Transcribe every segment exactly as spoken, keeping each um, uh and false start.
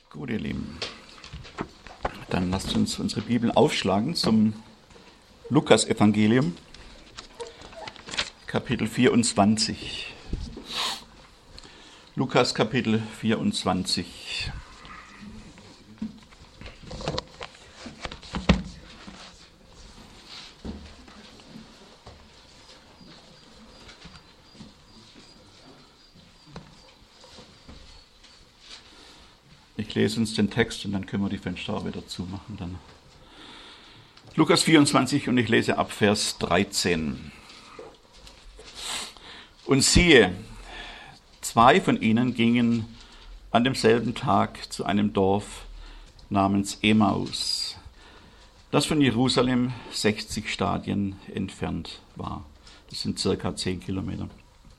Gut, ihr Lieben, dann lasst uns unsere Bibel aufschlagen zum Lukas-Evangelium, Kapitel vierundzwanzig. Lukas, Kapitel vierundzwanzig. Ich lese uns den Text und dann können wir die Fenster auch wieder zumachen. Dann. Lukas vierundzwanzig und ich lese ab Vers dreizehn. Und siehe, zwei von ihnen gingen an demselben Tag zu einem Dorf namens Emmaus, das von Jerusalem sechzig Stadien entfernt war. Das sind circa zehn Kilometer.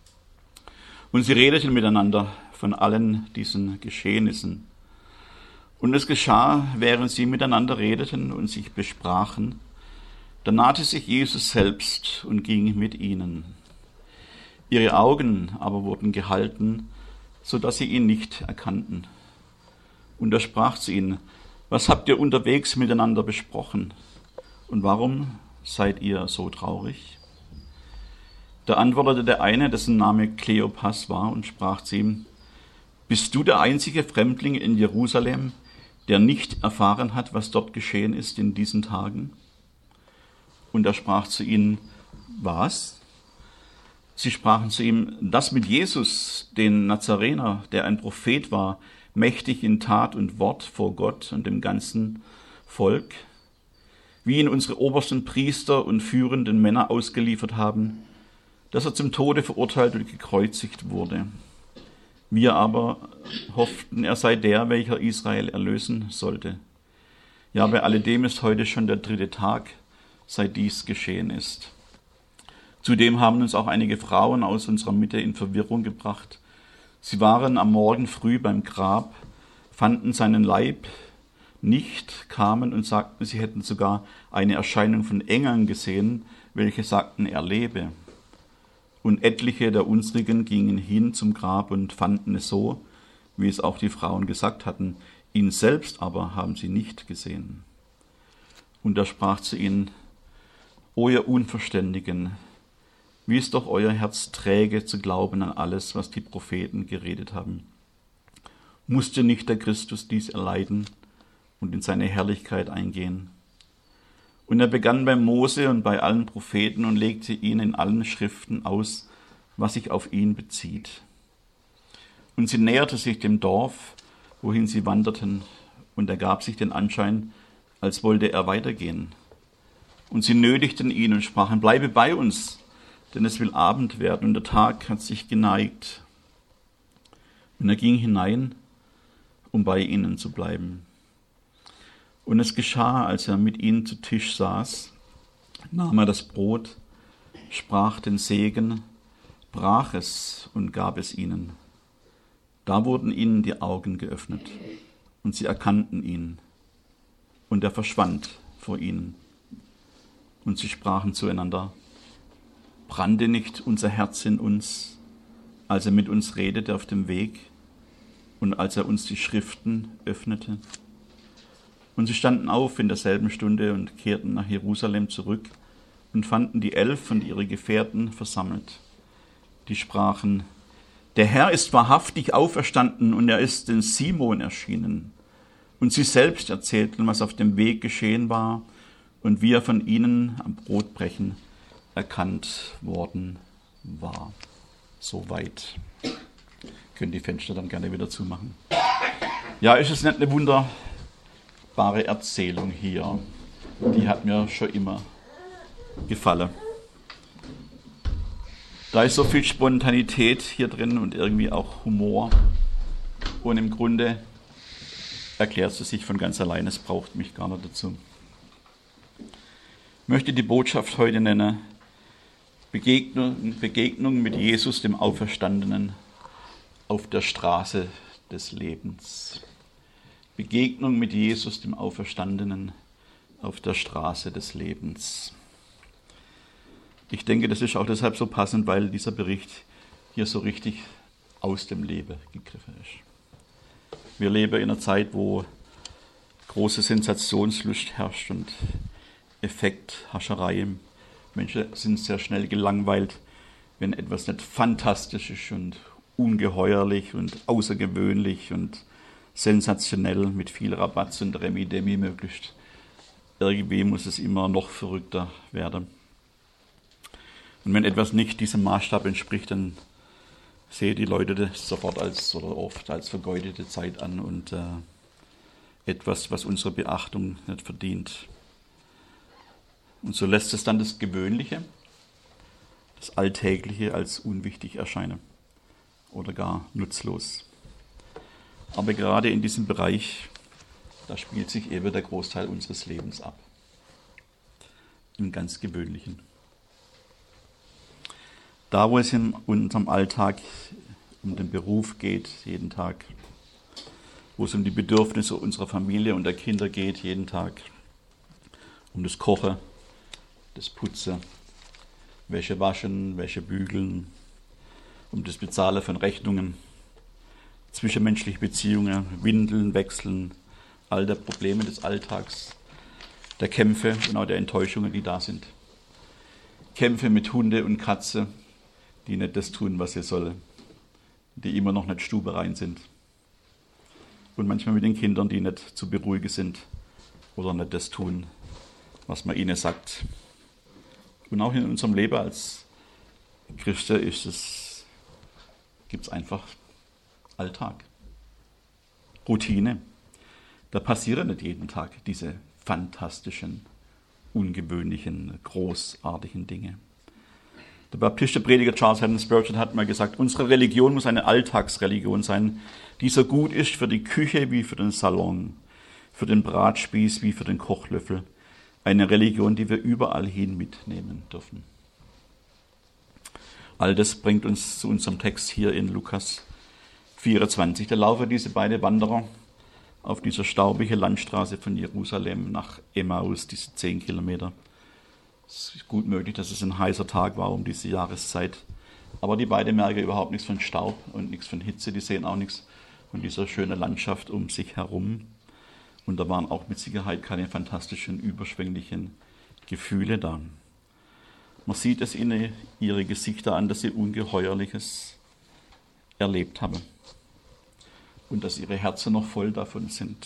Und sie redeten miteinander von allen diesen Geschehnissen. Und es geschah, während sie miteinander redeten und sich besprachen, da nahte sich Jesus selbst und ging mit ihnen. Ihre Augen aber wurden gehalten, so dass sie ihn nicht erkannten. Und er sprach zu ihnen: Was habt ihr unterwegs miteinander besprochen? Und warum seid ihr so traurig? Da antwortete der eine, dessen Name Kleopas war, und sprach zu ihm: Bist du der einzige Fremdling in Jerusalem, der nicht erfahren hat, was dort geschehen ist in diesen Tagen? Und er sprach zu ihnen: Was? Sie sprachen zu ihm: Das mit Jesus, den Nazarener, der ein Prophet war, mächtig in Tat und Wort vor Gott und dem ganzen Volk, wie ihn unsere obersten Priester und führenden Männer ausgeliefert haben, dass er zum Tode verurteilt und gekreuzigt wurde. Wir aber hofften, er sei der, welcher Israel erlösen sollte. Ja, bei alledem ist heute schon der dritte Tag, seit dies geschehen ist. Zudem haben uns auch einige Frauen aus unserer Mitte in Verwirrung gebracht. Sie waren am Morgen früh beim Grab, fanden seinen Leib nicht, kamen und sagten, sie hätten sogar eine Erscheinung von Engeln gesehen, welche sagten, er lebe. Und etliche der unsrigen gingen hin zum Grab und fanden es so, wie es auch die Frauen gesagt hatten. Ihn selbst aber haben sie nicht gesehen. Und er sprach zu ihnen: O ihr Unverständigen, wie ist doch euer Herz träge zu glauben an alles, was die Propheten geredet haben? Musste nicht der Christus dies erleiden und in seine Herrlichkeit eingehen? Und er begann bei Mose und bei allen Propheten und legte ihnen in allen Schriften aus, was sich auf ihn bezieht. Und sie näherte sich dem Dorf, wohin sie wanderten, und er gab sich den Anschein, als wollte er weitergehen. Und sie nötigten ihn und sprachen: Bleibe bei uns, denn es will Abend werden und der Tag hat sich geneigt. Und er ging hinein, um bei ihnen zu bleiben. Und es geschah, als er mit ihnen zu Tisch saß, nahm er das Brot, sprach den Segen, brach es und gab es ihnen. Da wurden ihnen die Augen geöffnet und sie erkannten ihn. Und er verschwand vor ihnen. Und sie sprachen zueinander: Brannte nicht unser Herz in uns, als er mit uns redete auf dem Weg und als er uns die Schriften öffnete? Und sie standen auf in derselben Stunde und kehrten nach Jerusalem zurück und fanden die Elf und ihre Gefährten versammelt. Die sprachen: Der Herr ist wahrhaftig auferstanden und er ist den Simon erschienen. Und sie selbst erzählten, was auf dem Weg geschehen war und wie er von ihnen am Brotbrechen erkannt worden war. Soweit. Können die Fenster dann gerne wieder zumachen. Ja, ist es nicht eine wunderbare Erzählung hier? Die hat mir schon immer gefallen. Da ist so viel Spontanität hier drin und irgendwie auch Humor. Und im Grunde erklärt sie sich von ganz allein, es braucht mich gar nicht dazu. Ich möchte die Botschaft heute nennen: Begegnung, Begegnung mit Jesus, dem Auferstandenen, auf der Straße des Lebens. Begegnung mit Jesus, dem Auferstandenen, auf der Straße des Lebens. Ich denke, das ist auch deshalb so passend, weil dieser Bericht hier so richtig aus dem Leben gegriffen ist. Wir leben in einer Zeit, wo große Sensationslust herrscht und Effekthascherei. Menschen sind sehr schnell gelangweilt, wenn etwas nicht fantastisch ist und ungeheuerlich und außergewöhnlich und sensationell mit viel Rabatz und Remi-Demi möglichst. Irgendwie muss es immer noch verrückter werden. Und wenn etwas nicht diesem Maßstab entspricht, dann sehen die Leute das sofort als oder oft als vergeudete Zeit an und äh, etwas, was unsere Beachtung nicht verdient. Und so lässt es dann das Gewöhnliche, das Alltägliche als unwichtig erscheinen oder gar nutzlos. Aber gerade in diesem Bereich, da spielt sich eben der Großteil unseres Lebens ab. Im ganz Gewöhnlichen. Da, wo es in unserem Alltag um den Beruf geht, jeden Tag, wo es um die Bedürfnisse unserer Familie und der Kinder geht, jeden Tag, um das Kochen, das Putzen, Wäsche waschen, Wäsche bügeln, um das Bezahlen von Rechnungen, zwischenmenschliche Beziehungen, Windeln wechseln, all der Probleme des Alltags, der Kämpfe und auch der Enttäuschungen, die da sind. Kämpfe mit Hunde und Katze, die nicht das tun, was sie sollen, die immer noch nicht stuberein sind. Und manchmal mit den Kindern, die nicht zu beruhigen sind oder nicht das tun, was man ihnen sagt. Und auch in unserem Leben als Christen ist es, gibt es einfach Alltag, Routine. Da passieren nicht jeden Tag diese fantastischen, ungewöhnlichen, großartigen Dinge. Der Baptistenprediger Charles Haddon Spurgeon hat mal gesagt, unsere Religion muss eine Alltagsreligion sein, die so gut ist für die Küche wie für den Salon, für den Bratspieß wie für den Kochlöffel. Eine Religion, die wir überall hin mitnehmen dürfen. All das bringt uns zu unserem Text hier in Lukas vierundzwanzig. Da laufen diese beiden Wanderer auf dieser staubigen Landstraße von Jerusalem nach Emmaus, diese zehn Kilometer. Es ist gut möglich, dass es ein heißer Tag war um diese Jahreszeit. Aber die beiden merken überhaupt nichts von Staub und nichts von Hitze. Die sehen auch nichts von dieser schönen Landschaft um sich herum. Und da waren auch mit Sicherheit keine fantastischen, überschwänglichen Gefühle da. Man sieht es ihnen ihre Gesichter an, dass sie Ungeheuerliches erlebt haben. Und dass ihre Herzen noch voll davon sind.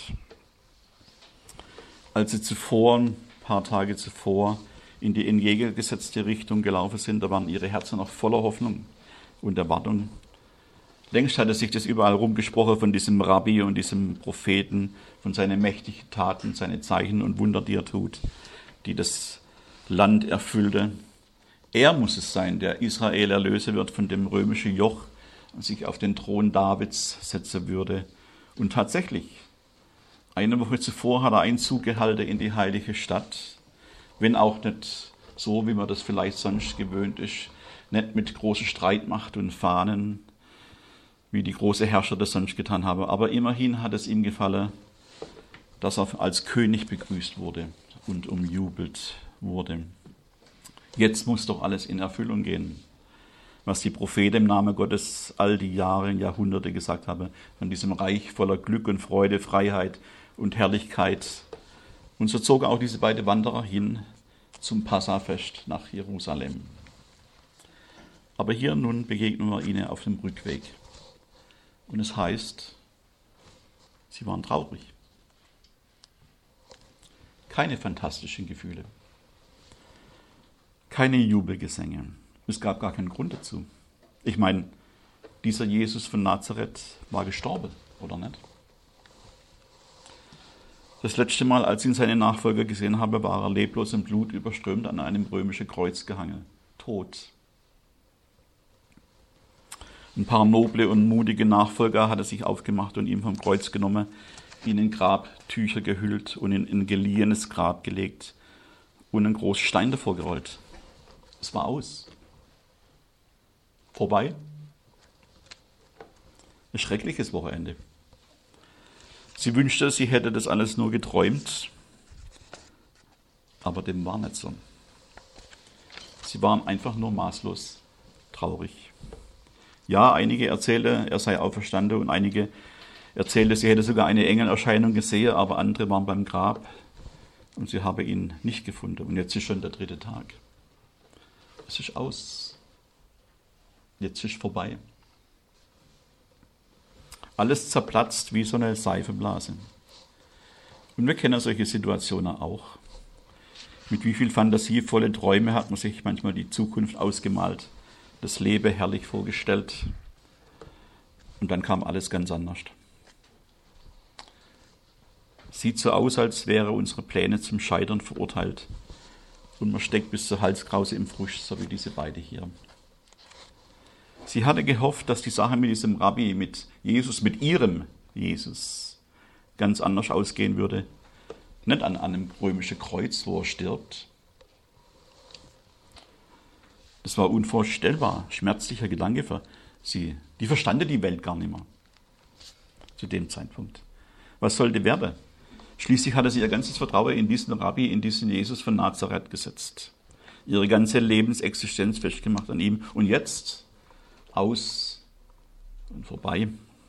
Als sie zuvor, ein paar Tage zuvor, in die entgegengesetzte Richtung gelaufen sind, da waren ihre Herzen noch voller Hoffnung und Erwartung. Längst hatte sich das überall rumgesprochen von diesem Rabbi und diesem Propheten, von seinen mächtigen Taten, seine Zeichen und Wunder, die er tut, die das Land erfüllte. Er muss es sein, der Israel erlösen wird von dem römischen Joch und sich auf den Thron Davids setzen würde. Und tatsächlich, eine Woche zuvor hat er Einzug gehalten in die heilige Stadt, wenn auch nicht so, wie man das vielleicht sonst gewöhnt ist, nicht mit großer Streitmacht und Fahnen, wie die großen Herrscher das sonst getan haben. Aber immerhin hat es ihm gefallen, dass er als König begrüßt wurde und umjubelt wurde. Jetzt muss doch alles in Erfüllung gehen, was die Propheten im Namen Gottes all die Jahre und Jahrhunderte gesagt haben, von diesem Reich voller Glück und Freude, Freiheit und Herrlichkeit. Und so zogen auch diese beiden Wanderer hin zum Passafest nach Jerusalem. Aber hier nun begegnen wir ihnen auf dem Rückweg. Und es heißt, sie waren traurig. Keine fantastischen Gefühle. Keine Jubelgesänge. Es gab gar keinen Grund dazu. Ich meine, dieser Jesus von Nazareth war gestorben, oder nicht? Das letzte Mal, als ich ihn seine Nachfolger gesehen habe, war er leblos im Blut überströmt an einem römischen Kreuz gehangen. Tot. Ein paar noble und mutige Nachfolger hat er sich aufgemacht und ihn vom Kreuz genommen, ihn in Grabtücher gehüllt und in ein geliehenes Grab gelegt und einen großen Stein davor gerollt. Es war aus. Vorbei. Ein schreckliches Wochenende. Sie wünschte, sie hätte das alles nur geträumt, aber dem war nicht so. Sie waren einfach nur maßlos traurig. Ja, einige erzählten, er sei auferstanden und einige erzählte, sie hätte sogar eine Engelerscheinung gesehen, aber andere waren beim Grab und sie habe ihn nicht gefunden. Und jetzt ist schon der dritte Tag. Es ist aus. Jetzt ist vorbei. Alles zerplatzt wie so eine Seifenblase. Und wir kennen solche Situationen auch. Mit wie viel fantasievolle Träume hat man sich manchmal die Zukunft ausgemalt, das Leben herrlich vorgestellt. Und dann kam alles ganz anders. Sieht so aus, als wären unsere Pläne zum Scheitern verurteilt. Und man steckt bis zur Halskrause im Frust, so wie diese beiden hier. Sie hatte gehofft, dass die Sache mit diesem Rabbi, mit Jesus, mit ihrem Jesus, ganz anders ausgehen würde. Nicht an einem römischen Kreuz, wo er stirbt. Das war unvorstellbar, schmerzlicher Gedanke für sie. Die verstanden die Welt gar nicht mehr zu dem Zeitpunkt. Was sollte werden? Schließlich hatte sie ihr ganzes Vertrauen in diesen Rabbi, in diesen Jesus von Nazareth gesetzt. Ihre ganze Lebensexistenz festgemacht an ihm. Und jetzt aus und vorbei.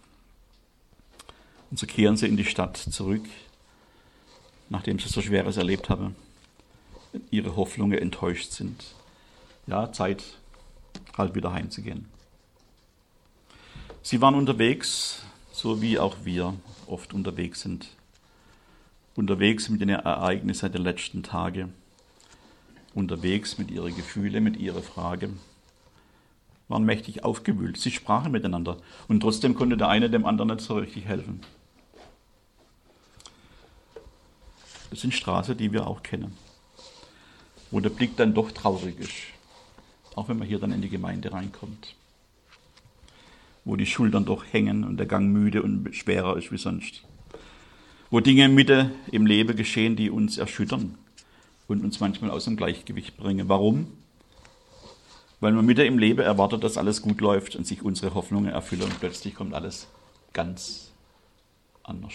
Und so kehren sie in die Stadt zurück, nachdem sie so Schweres erlebt haben. Ihre Hoffnungen enttäuscht sind. Ja, Zeit, halt wieder heimzugehen. Sie waren unterwegs, so wie auch wir oft unterwegs sind. Unterwegs mit den Ereignissen der letzten Tage. Unterwegs mit ihren Gefühlen, mit ihrer Frage. Waren mächtig aufgewühlt. Sie sprachen miteinander. Und trotzdem konnte der eine dem anderen nicht so richtig helfen. Das sind Straßen, die wir auch kennen. Wo der Blick dann doch traurig ist. Auch wenn man hier dann in die Gemeinde reinkommt. Wo die Schultern doch hängen und der Gang müde und schwerer ist wie sonst. Wo Dinge mitten im Leben geschehen, die uns erschüttern und uns manchmal aus dem Gleichgewicht bringen. Warum? Weil man mitten im Leben erwartet, dass alles gut läuft und sich unsere Hoffnungen erfüllen und plötzlich kommt alles ganz anders.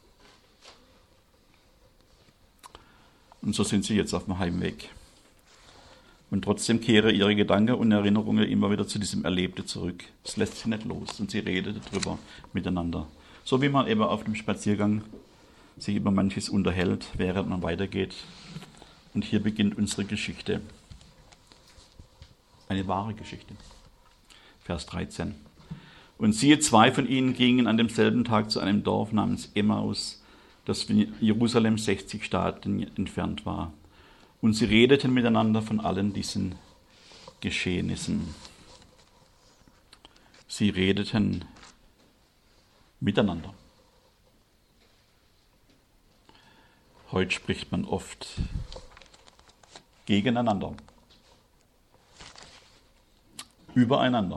Und so sind sie jetzt auf dem Heimweg. Und trotzdem kehren ihre Gedanken und Erinnerungen immer wieder zu diesem Erlebten zurück. Es lässt sie nicht los und sie reden darüber miteinander. So wie man eben auf dem Spaziergang sich über manches unterhält, während man weitergeht. Und hier beginnt unsere Geschichte. Eine wahre Geschichte. Vers dreizehn. Und siehe, zwei von ihnen gingen an demselben Tag zu einem Dorf namens Emmaus, das von Jerusalem sechzig Stadien entfernt war. Und sie redeten miteinander von allen diesen Geschehnissen. Sie redeten miteinander. Heute spricht man oft gegeneinander, übereinander.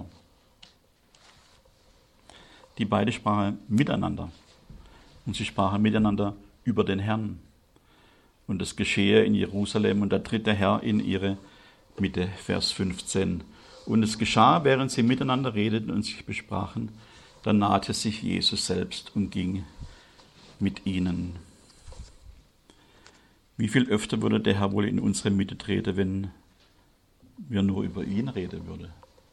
Die beiden sprachen miteinander und sie sprachen miteinander über den Herrn. Und es geschehe in Jerusalem und da tritt der Herr in ihre Mitte, Vers fünfzehn. Und es geschah, während sie miteinander redeten und sich besprachen, da nahte sich Jesus selbst und ging mit ihnen. Wie viel öfter würde der Herr wohl in unsere Mitte treten, wenn wir nur über ihn reden würden,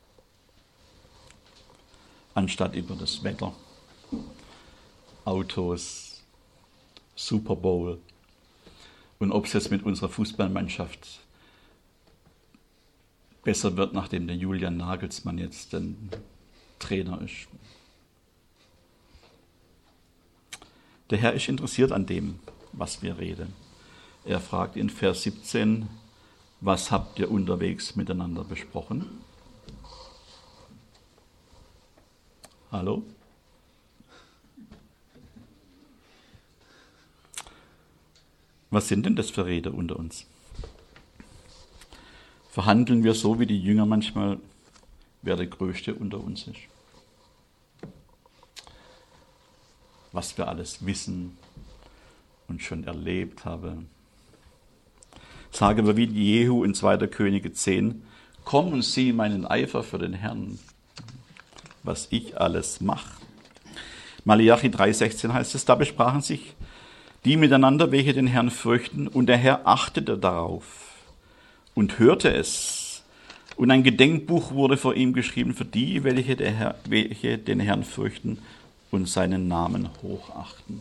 anstatt über das Wetter, Autos, Super Bowl und ob es jetzt mit unserer Fußballmannschaft besser wird, nachdem der Julian Nagelsmann jetzt den Trainer ist. Der Herr ist interessiert an dem, was wir reden. Er fragt in Vers siebzehn, was habt ihr unterwegs miteinander besprochen? Hallo? Was sind denn das für Rede unter uns? Verhandeln wir so wie die Jünger manchmal, wer der Größte unter uns ist? Was wir alles wissen und schon erlebt haben. Sagen wir wie Jehu in zweiter Könige zehn, komm und sieh meinen Eifer für den Herrn, was ich alles mache. Malachi drei sechzehn heißt es, da besprachen sich die miteinander, welche den Herrn fürchten, und der Herr achtete darauf und hörte es. Und ein Gedenkbuch wurde vor ihm geschrieben für die, welche, der Herr, welche den Herrn fürchten und seinen Namen hochachten.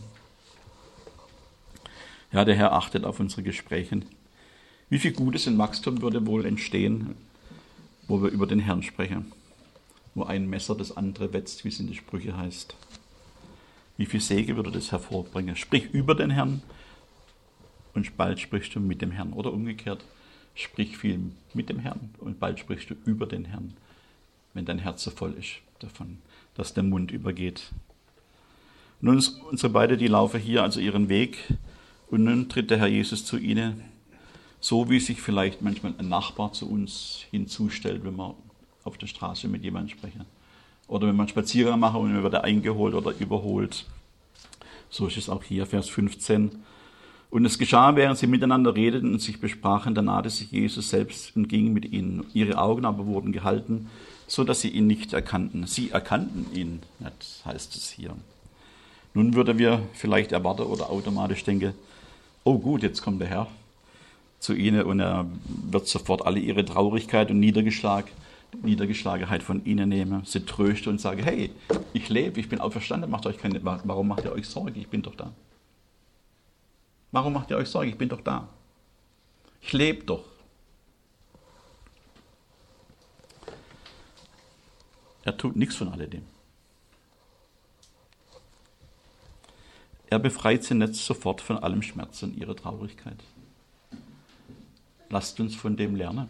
Ja, der Herr achtet auf unsere Gespräche. Wie viel Gutes in Wachstum würde wohl entstehen, wo wir über den Herrn sprechen, wo ein Messer das andere wetzt, wie es in den Sprüchen heißt. Wie viel Segen würde das hervorbringen? Sprich über den Herrn und bald sprichst du mit dem Herrn. Oder umgekehrt, sprich viel mit dem Herrn und bald sprichst du über den Herrn, wenn dein Herz so voll ist davon, dass der Mund übergeht. Nun, unsere beide, die laufen hier also ihren Weg und nun tritt der Herr Jesus zu ihnen, so wie sich vielleicht manchmal ein Nachbar zu uns hinzustellt, wenn wir auf der Straße mit jemandem sprechen. Oder wenn man Spaziergang macht und man wird eingeholt oder überholt. So ist es auch hier, Vers fünfzehn. Und es geschah, während sie miteinander redeten und sich besprachen, da nahte sich Jesus selbst und ging mit ihnen. Ihre Augen aber wurden gehalten, so dass sie ihn nicht erkannten. Sie erkannten ihn nicht, heißt es hier. Nun würden wir vielleicht erwarten oder automatisch denken, oh gut, jetzt kommt der Herr zu ihnen und er wird sofort alle ihre Traurigkeit und Niedergeschlag, Niedergeschlagenheit von ihnen nehmen, sie trösten und sagen, hey, ich lebe, ich bin auferstanden, macht euch keine, warum macht ihr euch Sorge, ich bin doch da. Warum macht ihr euch Sorge, ich bin doch da. Ich lebe doch. Er tut nichts von alledem. Er befreit sie nicht sofort von allem Schmerz und ihrer Traurigkeit. Lasst uns von dem lernen.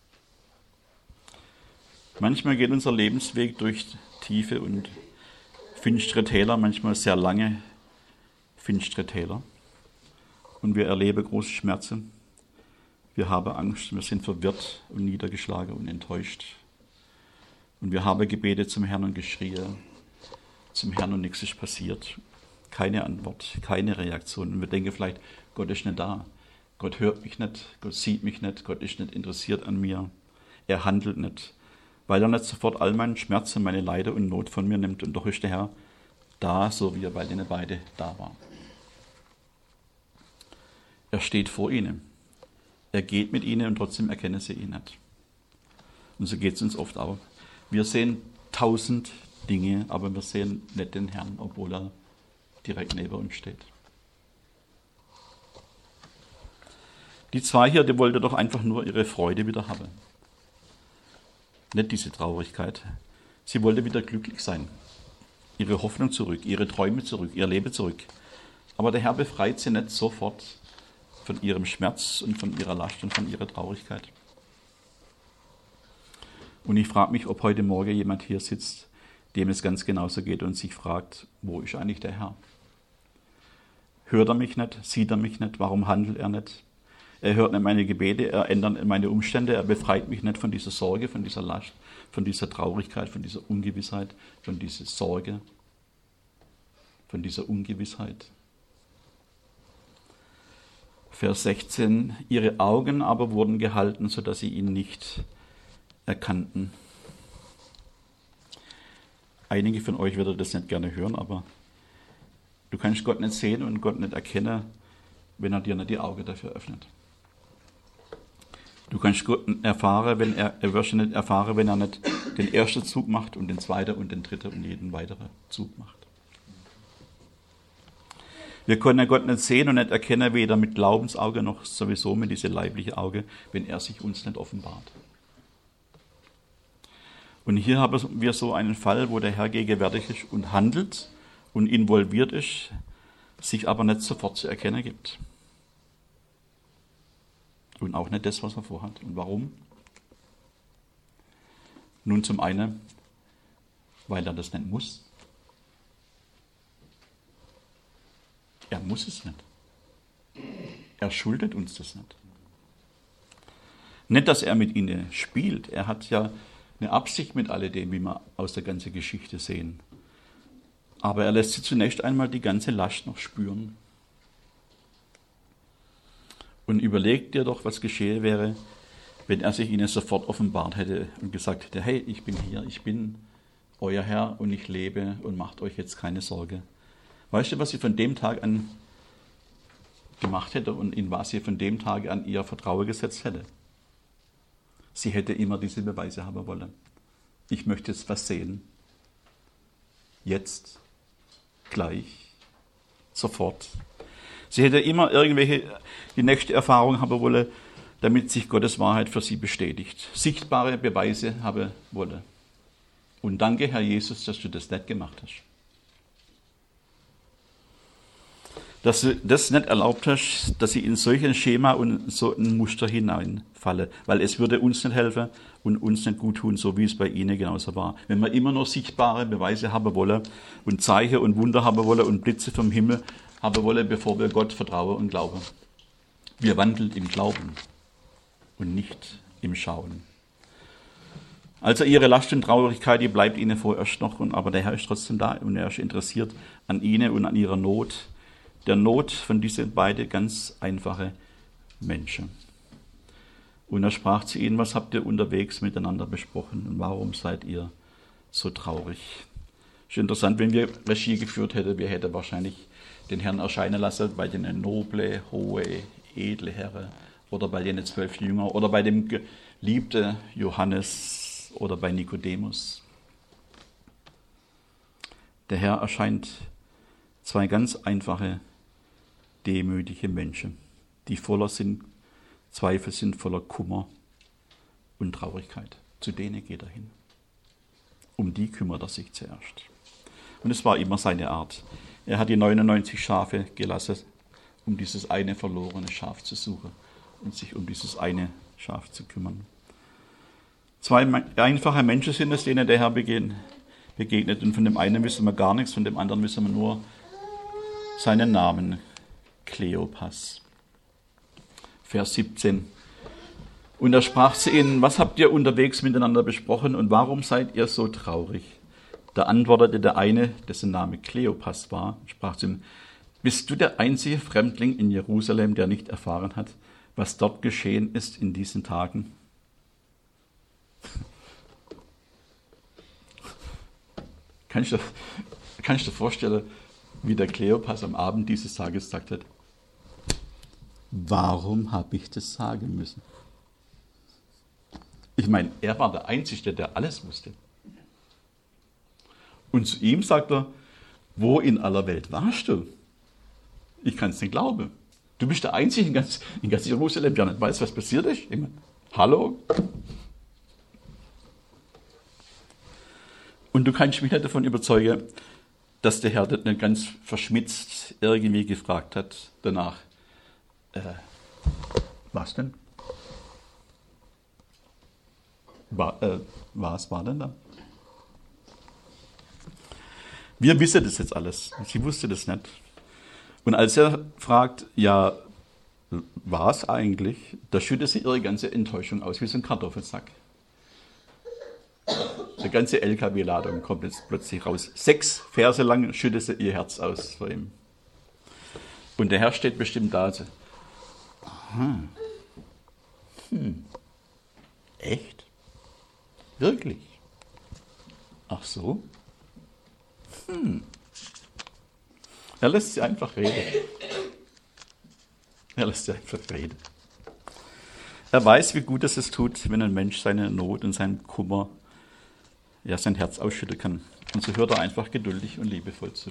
Manchmal geht unser Lebensweg durch tiefe und finstere Täler, manchmal sehr lange finstere Täler. Und wir erleben große Schmerzen. Wir haben Angst, wir sind verwirrt und niedergeschlagen und enttäuscht. Und wir haben gebetet zum Herrn und geschrien zum Herrn und nichts ist passiert. Keine Antwort, keine Reaktion. Und wir denken vielleicht, Gott ist nicht da. Gott hört mich nicht, Gott sieht mich nicht, Gott ist nicht interessiert an mir. Er handelt nicht, weil er nicht sofort all meinen Schmerz und meine Leide und Not von mir nimmt. Und doch ist der Herr da, so wie er bei denen beide da war. Er steht vor ihnen. Er geht mit ihnen und trotzdem erkennen sie ihn nicht. Und so geht es uns oft auch. Wir sehen tausend Dinge, aber wir sehen nicht den Herrn, obwohl er direkt neben uns steht. Die zwei hier, die wollten doch einfach nur ihre Freude wieder haben. Nicht diese Traurigkeit. Sie wollte wieder glücklich sein. Ihre Hoffnung zurück, ihre Träume zurück, ihr Leben zurück. Aber der Herr befreit sie nicht sofort von ihrem Schmerz und von ihrer Last und von ihrer Traurigkeit. Und ich frage mich, ob heute Morgen jemand hier sitzt, dem es ganz genauso geht und sich fragt, wo ist eigentlich der Herr? Hört er mich nicht? Sieht er mich nicht? Warum handelt er nicht? Er hört nicht meine Gebete, er ändert meine Umstände, er befreit mich nicht von dieser Sorge, von dieser Last, von dieser Traurigkeit, von dieser Ungewissheit, von dieser Sorge, von dieser Ungewissheit. Vers sechzehn, ihre Augen aber wurden gehalten, sodass sie ihn nicht erkannten. Einige von euch werden das nicht gerne hören, aber du kannst Gott nicht sehen und Gott nicht erkennen, wenn er dir nicht die Augen dafür öffnet. Du kannst Gott erfahren, wenn er, er wirst nicht erfahren, wenn er nicht den ersten Zug macht und den zweiten und den dritten und jeden weiteren Zug macht. Wir können Gott nicht sehen und nicht erkennen, weder mit Glaubensauge noch sowieso mit diesem leiblichen Auge, wenn er sich uns nicht offenbart. Und hier haben wir so einen Fall, wo der Herr gegenwärtig ist und handelt und involviert ist, sich aber nicht sofort zu erkennen gibt. Und auch nicht das, was er vorhat. Und warum? Nun zum einen, weil er das nicht muss. Er muss es nicht. Er schuldet uns das nicht. Nicht, dass er mit ihnen spielt. Er hat ja eine Absicht mit alledem, wie wir aus der ganzen Geschichte sehen. Aber er lässt sie zunächst einmal die ganze Last noch spüren. Und überlegt dir doch, was geschehen wäre, wenn er sich ihnen sofort offenbart hätte und gesagt hätte, hey, ich bin hier, ich bin euer Herr und ich lebe und macht euch jetzt keine Sorge. Weißt du, was sie von dem Tag an gemacht hätte und in was sie von dem Tag an ihr Vertrauen gesetzt hätte? Sie hätte immer diese Beweise haben wollen. Ich möchte jetzt was sehen. Jetzt. gleich, sofort. Sie hätte immer irgendwelche, die nächste Erfahrung haben wollen, damit sich Gottes Wahrheit für sie bestätigt. Sichtbare Beweise haben wollen. Und danke, Herr Jesus, dass du das nicht gemacht hast. Dass du das nicht erlaubt hast, dass sie in solch ein Schema und so ein Muster hineinfalle, weil es würde uns nicht helfen und uns nicht gut tun, so wie es bei ihnen genauso war. Wenn wir immer nur sichtbare Beweise haben wollen und Zeichen und Wunder haben wollen und Blitze vom Himmel haben wollen, bevor wir Gott vertrauen und glauben. Wir wandeln im Glauben und nicht im Schauen. Also ihre Last und Traurigkeit, die bleibt ihnen vorerst noch, aber der Herr ist trotzdem da und er ist interessiert an ihnen und an ihrer Not. Der Not von diesen beiden ganz einfachen Menschen. Und er sprach zu ihnen, was habt ihr unterwegs miteinander besprochen und warum seid ihr so traurig? Ist interessant, wenn wir Regie geführt hätten, wir hätten wahrscheinlich den Herrn erscheinen lassen bei den noble, hohe, edle Herren oder bei den zwölf Jünger oder bei dem geliebten Johannes oder bei Nikodemus. Der Herr erscheint zwei ganz einfache, demütige Menschen, die voller sind, Zweifel sind, voller Kummer und Traurigkeit. Zu denen geht er hin. Um die kümmert er sich zuerst. Und es war immer seine Art. Er hat die neunundneunzig Schafe gelassen, um dieses eine verlorene Schaf zu suchen und sich um dieses eine Schaf zu kümmern. Zwei einfache Menschen sind es, denen der Herr begegnet. Und von dem einen wissen wir gar nichts, von dem anderen wissen wir nur seinen Namen. Kleopas. Vers siebzehn. Und er sprach zu ihnen, was habt ihr unterwegs miteinander besprochen und warum seid ihr so traurig? Da antwortete der eine, dessen Name Kleopas war, sprach zu ihm, bist du der einzige Fremdling in Jerusalem, der nicht erfahren hat, was dort geschehen ist in diesen Tagen? Kann ich dir, kann ich dir vorstellen, wie der Kleopas am Abend dieses Tages gesagt hat, warum habe ich das sagen müssen? Ich meine, er war der Einzige, der alles wusste. Und zu ihm sagt er, wo in aller Welt warst du? Ich kann es nicht glauben. Du bist der Einzige in ganz, in ganz Jerusalem, der nicht weiß, was passiert ist. Ich meine, hallo? Und du kannst mich nicht davon überzeugen, dass der Herr das nicht ganz verschmitzt irgendwie gefragt hat danach. Äh, was denn? War, äh, was war denn da? Wir wissen das jetzt alles. Sie wusste das nicht. Und als er fragt, ja, was eigentlich, da schüttet sie ihre ganze Enttäuschung aus, wie so ein Kartoffelsack. Die ganze L K W-Ladung kommt jetzt plötzlich raus. Sechs Verse lang schüttet sie ihr Herz aus vor ihm. Und der Herr steht bestimmt da. So, aha. Hm. Echt? Wirklich? Ach so? Hm. Er lässt sie einfach reden. Er lässt sie einfach reden. Er weiß, wie gut es es tut, wenn ein Mensch seine Not und seinen Kummer, ja, sein Herz ausschütten kann. Und so hört er einfach geduldig und liebevoll zu.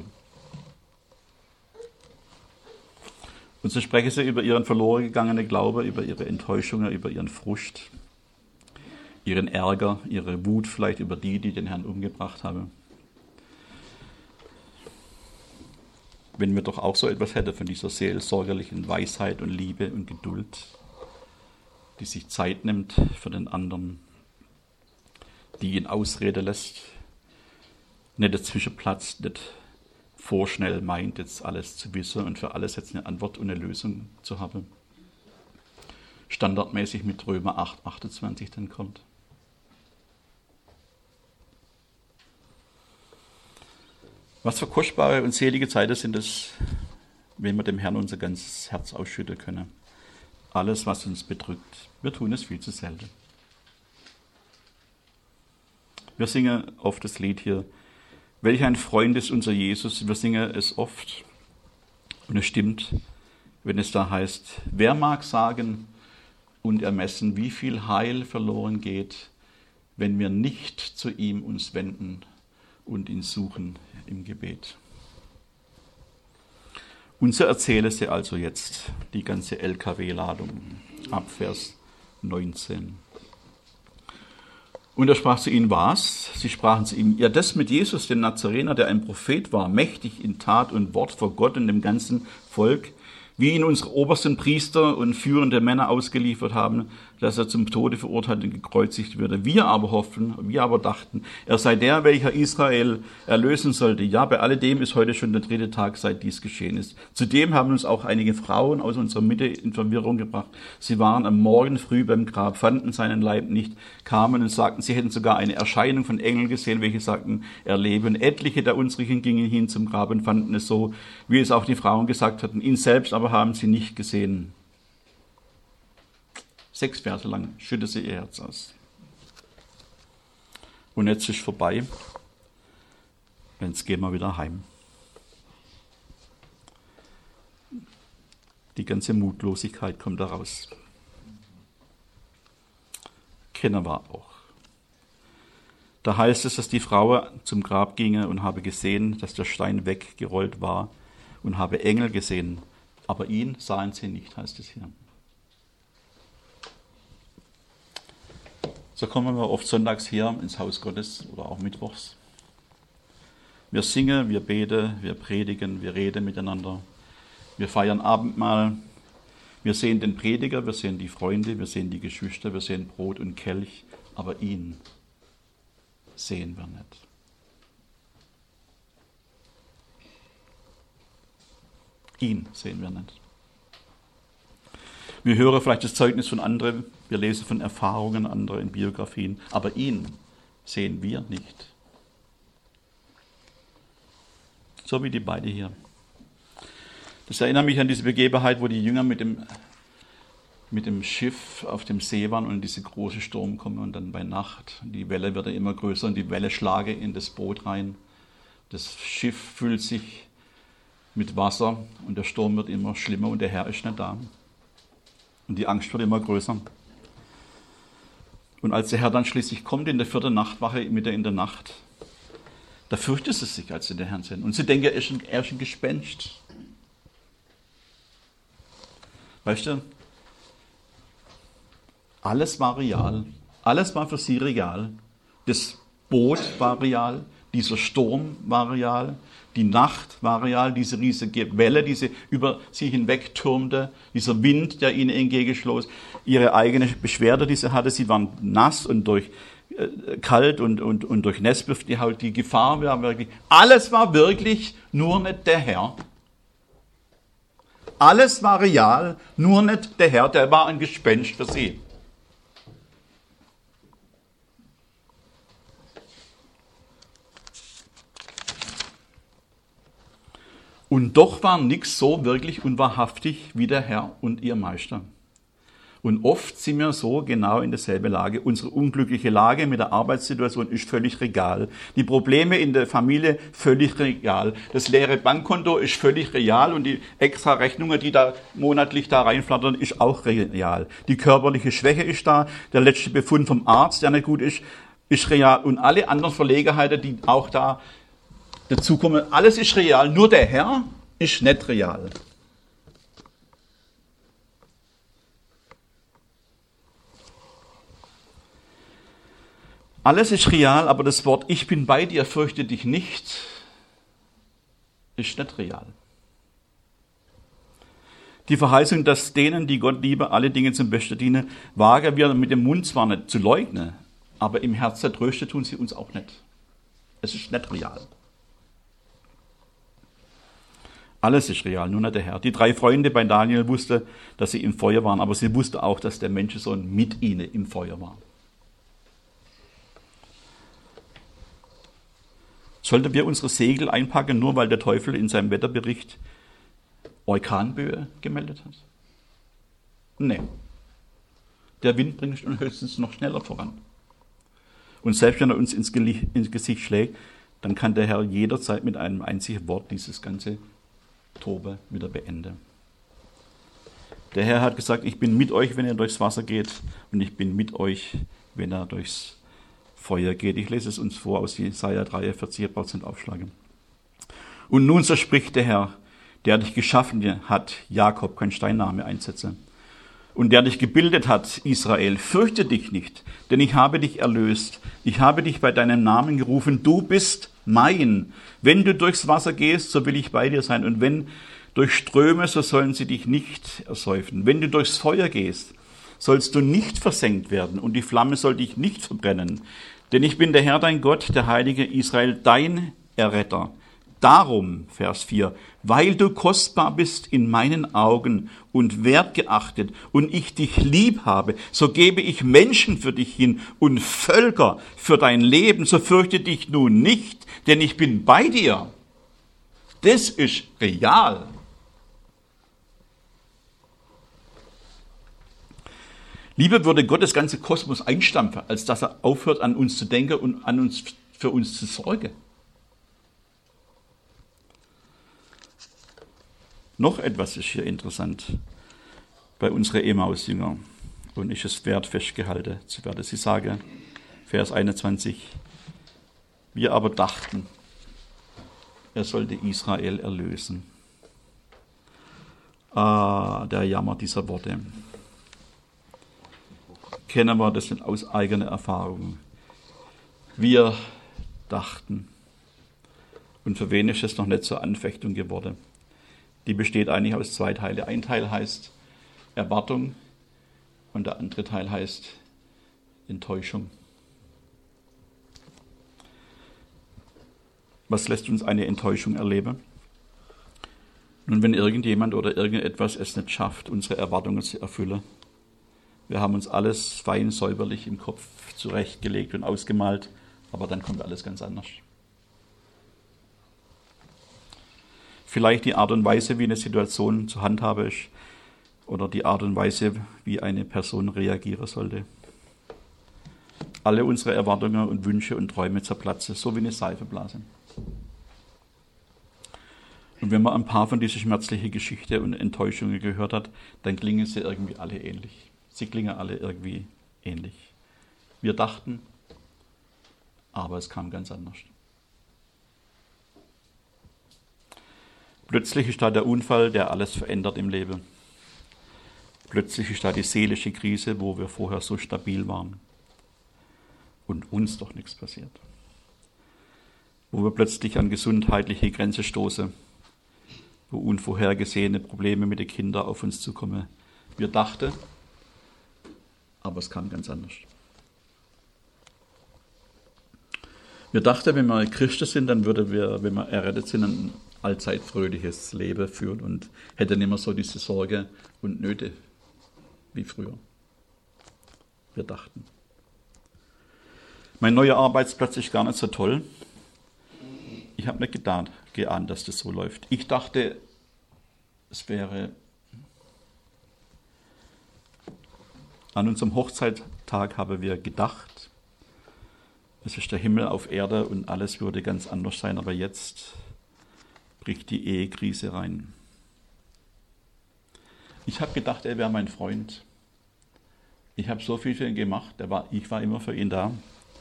Und so sprechen sie über ihren verloren gegangenen Glaube, über ihre Enttäuschungen, über ihren Frust, ihren Ärger, ihre Wut vielleicht über die, die den Herrn umgebracht haben. Wenn wir doch auch so etwas hätten von dieser seelsorgerlichen Weisheit und Liebe und Geduld, die sich Zeit nimmt für den anderen, die ihn ausreden lässt, nicht dazwischen platzt, nicht vorschnell meint, jetzt alles zu wissen und für alles jetzt eine Antwort und eine Lösung zu haben. Standardmäßig mit Römer acht, achtundzwanzig dann kommt. Was für kostbare und selige Zeiten sind es, wenn wir dem Herrn unser ganzes Herz ausschütten können. Alles, was uns bedrückt. Wir tun es viel zu selten. Wir singen oft das Lied hier, welch ein Freund ist unser Jesus. Wir singen es oft und es stimmt, wenn es da heißt, wer mag sagen und ermessen, wie viel Heil verloren geht, wenn wir nicht zu ihm uns wenden und ihn suchen im Gebet. Und so erzähle sie also jetzt die ganze L K W-Ladung ab Vers neunzehn. Und er sprach zu ihnen, was? Sie sprachen zu ihm, ja, das mit Jesus, dem Nazarener, der ein Prophet war, mächtig in Tat und Wort vor Gott und dem ganzen Volk, wie ihn unsere obersten Priester und führende Männer ausgeliefert haben, dass er zum Tode verurteilt und gekreuzigt würde. Wir aber hofften, wir aber dachten, er sei der, welcher Israel erlösen sollte. Ja, bei alledem ist heute schon der dritte Tag, seit dies geschehen ist. Zudem haben uns auch einige Frauen aus unserer Mitte in Verwirrung gebracht. Sie waren am Morgen früh beim Grab, fanden seinen Leib nicht, kamen und sagten, sie hätten sogar eine Erscheinung von Engeln gesehen, welche sagten, er lebe. Und etliche der unsrigen gingen hin zum Grab und fanden es so, wie es auch die Frauen gesagt hatten. Ihn selbst aber haben sie nicht gesehen. Sechs Verse lang schüttet sie ihr Herz aus. Und jetzt ist vorbei. Jetzt gehen wir wieder heim. Die ganze Mutlosigkeit kommt da raus. Kennen wir auch. Da heißt es, dass die Frau zum Grab ginge und habe gesehen, dass der Stein weggerollt war und habe Engel gesehen. Aber ihn sahen sie nicht, heißt es hier. So kommen wir oft sonntags hier ins Haus Gottes oder auch mittwochs. Wir singen, wir beten, wir predigen, wir reden miteinander. Wir feiern Abendmahl. Wir sehen den Prediger, wir sehen die Freunde, wir sehen die Geschwister, wir sehen Brot und Kelch. Aber ihn sehen wir nicht. Ihn sehen wir nicht. Wir hören vielleicht das Zeugnis von anderen, wir lesen von Erfahrungen anderer in Biografien, aber ihn sehen wir nicht. So wie die beiden hier. Das erinnert mich an diese Begebenheit, wo die Jünger mit dem, mit dem Schiff auf dem See waren und in diese große Sturm kommen und dann bei Nacht, die Welle wird immer größer und die Welle schlage in das Boot rein. Das Schiff füllt sich mit Wasser und der Sturm wird immer schlimmer und der Herr ist nicht da. Und die Angst wird immer größer. Und als der Herr dann schließlich kommt in der vierten Nachtwache, mitten in der Nacht, da fürchtet sie sich, als sie den Herrn sehen. Und sie denken, er ist ein, er ist ein Gespenst. Weißt du, alles war real. Alles war für sie real. Das Boot war real. Dieser Sturm war real. Die Nacht war real, diese riesige Welle, die sie über sie hinweg türmte, dieser Wind, der ihnen entgegenschloss, ihre eigene Beschwerde, die sie hatte, sie waren nass und durch äh, kalt und, und, und durchnässt auf die Haut, die Gefahr war wirklich, alles war wirklich, nur nicht der Herr. Alles war real, nur nicht der Herr, der war ein Gespenst für sie. Und doch war nichts so wirklich und wahrhaftig wie der Herr und ihr Meister. Und oft sind wir so genau in derselben Lage. Unsere unglückliche Lage mit der Arbeitssituation ist völlig real. Die Probleme in der Familie völlig real. Das leere Bankkonto ist völlig real und die extra Rechnungen, die da monatlich da reinflattern, ist auch real. Die körperliche Schwäche ist da. Der letzte Befund vom Arzt, der nicht gut ist, ist real. Und alle anderen Verlegenheiten, die auch da dazu kommen, alles ist real, nur der Herr ist nicht real. Alles ist real, aber das Wort "Ich bin bei dir, fürchte dich nicht" ist nicht real. Die Verheißung, dass denen, die Gott lieben, alle Dinge zum Besten dienen, wagen wir mit dem Mund zwar nicht zu leugnen, aber im Herzen trösten tun sie uns auch nicht. Es ist nicht real. Alles ist real, nur nicht der Herr. Die drei Freunde bei Daniel wussten, dass sie im Feuer waren, aber sie wussten auch, dass der Menschensohn mit ihnen im Feuer war. Sollten wir unsere Segel einpacken, nur weil der Teufel in seinem Wetterbericht Orkanböe gemeldet hat? Nee. Der Wind bringt uns höchstens noch schneller voran. Und selbst wenn er uns ins Gesicht schlägt, dann kann der Herr jederzeit mit einem einzigen Wort dieses ganze Tobe wieder beenden. Der Herr hat gesagt, ich bin mit euch, wenn ihr durchs Wasser geht, und ich bin mit euch, wenn er durchs Feuer geht. Ich lese es uns vor aus Jesaja dreiundvierzig, ihr braucht es nicht aufschlagen. Und nun so spricht der Herr, der dich geschaffen hat, Jakob, kannst dein Name einsetzen. Und der dich gebildet hat, Israel, fürchte dich nicht, denn ich habe dich erlöst. Ich habe dich bei deinem Namen gerufen, du bist mein. Wenn du durchs Wasser gehst, so will ich bei dir sein. Und wenn durch Ströme, so sollen sie dich nicht ersäufen. Wenn du durchs Feuer gehst, sollst du nicht versenkt werden und die Flamme soll dich nicht verbrennen. Denn ich bin der Herr, dein Gott, der Heilige Israel, dein Erretter. Darum, Vers vier, weil du kostbar bist in meinen Augen und wertgeachtet und ich dich lieb habe, so gebe ich Menschen für dich hin und Völker für dein Leben, so fürchte dich nun nicht, denn ich bin bei dir. Das ist real. Lieber würde Gott das ganze Kosmos einstampfen, als dass er aufhört, an uns zu denken und an uns, für uns zu sorgen. Noch etwas ist hier interessant bei unseren Emmaus-Jüngern und ist es wert, festgehalten zu werden. Sie sagen, Vers einundzwanzig, wir aber dachten, er sollte Israel erlösen. Ah, der Jammer dieser Worte. Kennen wir das nicht aus eigener Erfahrung? Wir dachten. Und für wen ist es noch nicht zur Anfechtung geworden? Die besteht eigentlich aus zwei Teilen. Ein Teil heißt Erwartung und der andere Teil heißt Enttäuschung. Was lässt uns eine Enttäuschung erleben? Nun, wenn irgendjemand oder irgendetwas es nicht schafft, unsere Erwartungen zu erfüllen. Wir haben uns alles fein säuberlich im Kopf zurechtgelegt und ausgemalt, aber dann kommt alles ganz anders. Vielleicht die Art und Weise, wie eine Situation zu handhaben ist, oder die Art und Weise, wie eine Person reagieren sollte. Alle unsere Erwartungen und Wünsche und Träume zerplatzen, so wie eine Seifenblase. Und wenn man ein paar von diesen schmerzlichen Geschichten und Enttäuschungen gehört hat, dann klingen sie irgendwie alle ähnlich. Sie klingen alle irgendwie ähnlich. Wir dachten, aber es kam ganz anders. Plötzlich ist da der Unfall, der alles verändert im Leben. Plötzlich ist da die seelische Krise, wo wir vorher so stabil waren. Und uns doch nichts passiert. Wo wir plötzlich an gesundheitliche Grenzen stoßen. Wo unvorhergesehene Probleme mit den Kindern auf uns zukommen. Wir dachten, aber es kam ganz anders. Wir dachten, wenn wir Christen sind, dann würden wir, wenn wir errettet sind, ein allzeit fröhliches Leben führen und hätten nicht mehr so diese Sorge und Nöte wie früher. Wir dachten. Mein neuer Arbeitsplatz ist gar nicht so toll. Ich habe nicht gedacht, geahnt, dass das so läuft. Ich dachte, es wäre an unserem Hochzeittag haben wir gedacht, es ist der Himmel auf Erde und alles würde ganz anders sein, aber jetzt bricht die Ehekrise rein. Ich habe gedacht, er wäre mein Freund. Ich habe so viel für ihn gemacht, er war, ich war immer für ihn da.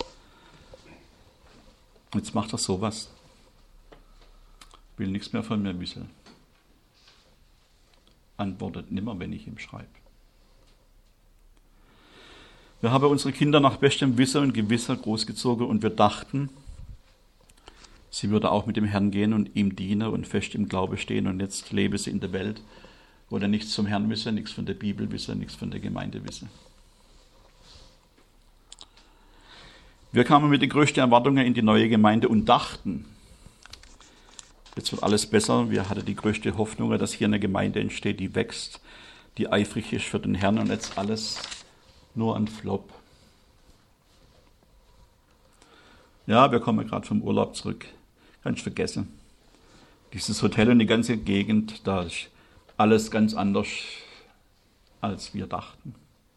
Jetzt macht er sowas. Will nichts mehr von mir wissen. Antwortet nimmer, wenn ich ihm schreibe. Wir haben unsere Kinder nach bestem Wissen und Gewissen großgezogen und wir dachten, sie würde auch mit dem Herrn gehen und ihm dienen und fest im Glaube stehen. Und jetzt lebe sie in der Welt, wo er nichts zum Herrn wisse, nichts von der Bibel wisse, nichts von der Gemeinde wisse. Wir kamen mit den größten Erwartungen in die neue Gemeinde und dachten, jetzt wird alles besser. Wir hatten die größte Hoffnung, dass hier eine Gemeinde entsteht, die wächst, die eifrig ist für den Herrn und jetzt alles nur ein Flop. Ja, wir kommen gerade vom Urlaub zurück. Ganz vergessen. Dieses Hotel und die ganze Gegend, da ist alles ganz anders, als wir dachten.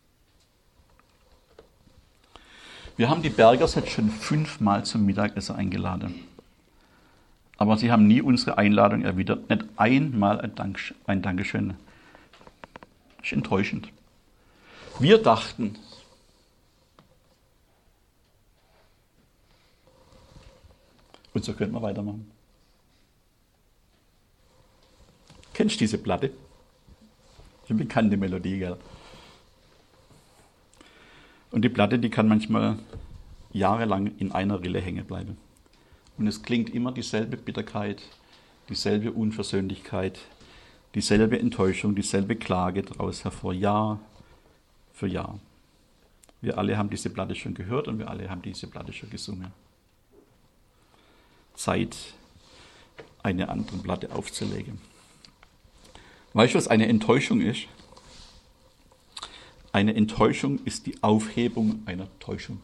Wir haben die Bergers jetzt schon fünfmal zum Mittagessen eingeladen. Aber sie haben nie unsere Einladung erwidert. Nicht einmal ein, Dank, ein Dankeschön. Das ist enttäuschend. Wir dachten, und so könnten wir weitermachen. Kennst du diese Platte? Eine bekannte Melodie, gell? Und die Platte, die kann manchmal jahrelang in einer Rille hängen bleiben. Und es klingt immer dieselbe Bitterkeit, dieselbe Unversöhnlichkeit, dieselbe Enttäuschung, dieselbe Klage daraus hervor, Jahr für Jahr. Wir alle haben diese Platte schon gehört und wir alle haben diese Platte schon gesungen. Zeit, eine andere Platte aufzulegen. Weißt du, was eine Enttäuschung ist? Eine Enttäuschung ist die Aufhebung einer Täuschung.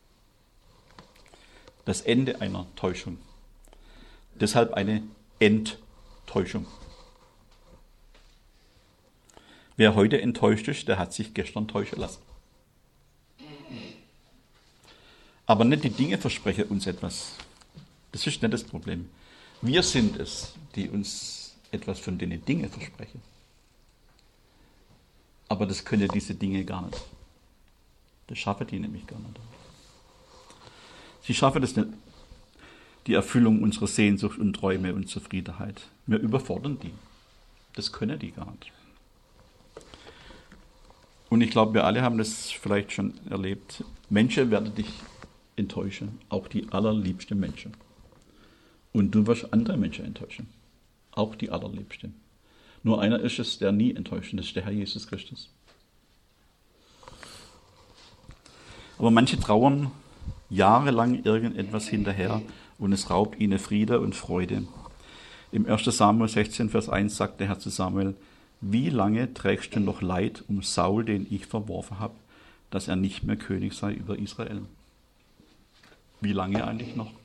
Das Ende einer Täuschung. Deshalb eine Enttäuschung. Wer heute enttäuscht ist, der hat sich gestern täuschen lassen. Aber nicht die Dinge versprechen uns etwas. Das ist nicht das Problem. Wir sind es, die uns etwas von den Dingen versprechen. Aber das können diese Dinge gar nicht. Das schaffen die nämlich gar nicht. Sie schaffen das nicht. Die Erfüllung unserer Sehnsucht und Träume und Zufriedenheit. Wir überfordern die. Das können die gar nicht. Und ich glaube, wir alle haben das vielleicht schon erlebt. Menschen werden dich enttäuschen. Auch die allerliebsten Menschen. Und du wirst andere Menschen enttäuschen. Auch die allerliebsten. Nur einer ist es, der nie enttäuscht, das ist der Herr Jesus Christus. Aber manche trauern jahrelang irgendetwas hinterher und es raubt ihnen Friede und Freude. Im ersten Samuel sechzehn, Vers eins sagt der Herr zu Samuel: Wie lange trägst du noch Leid um Saul, den ich verworfen habe, dass er nicht mehr König sei über Israel? Wie lange eigentlich noch?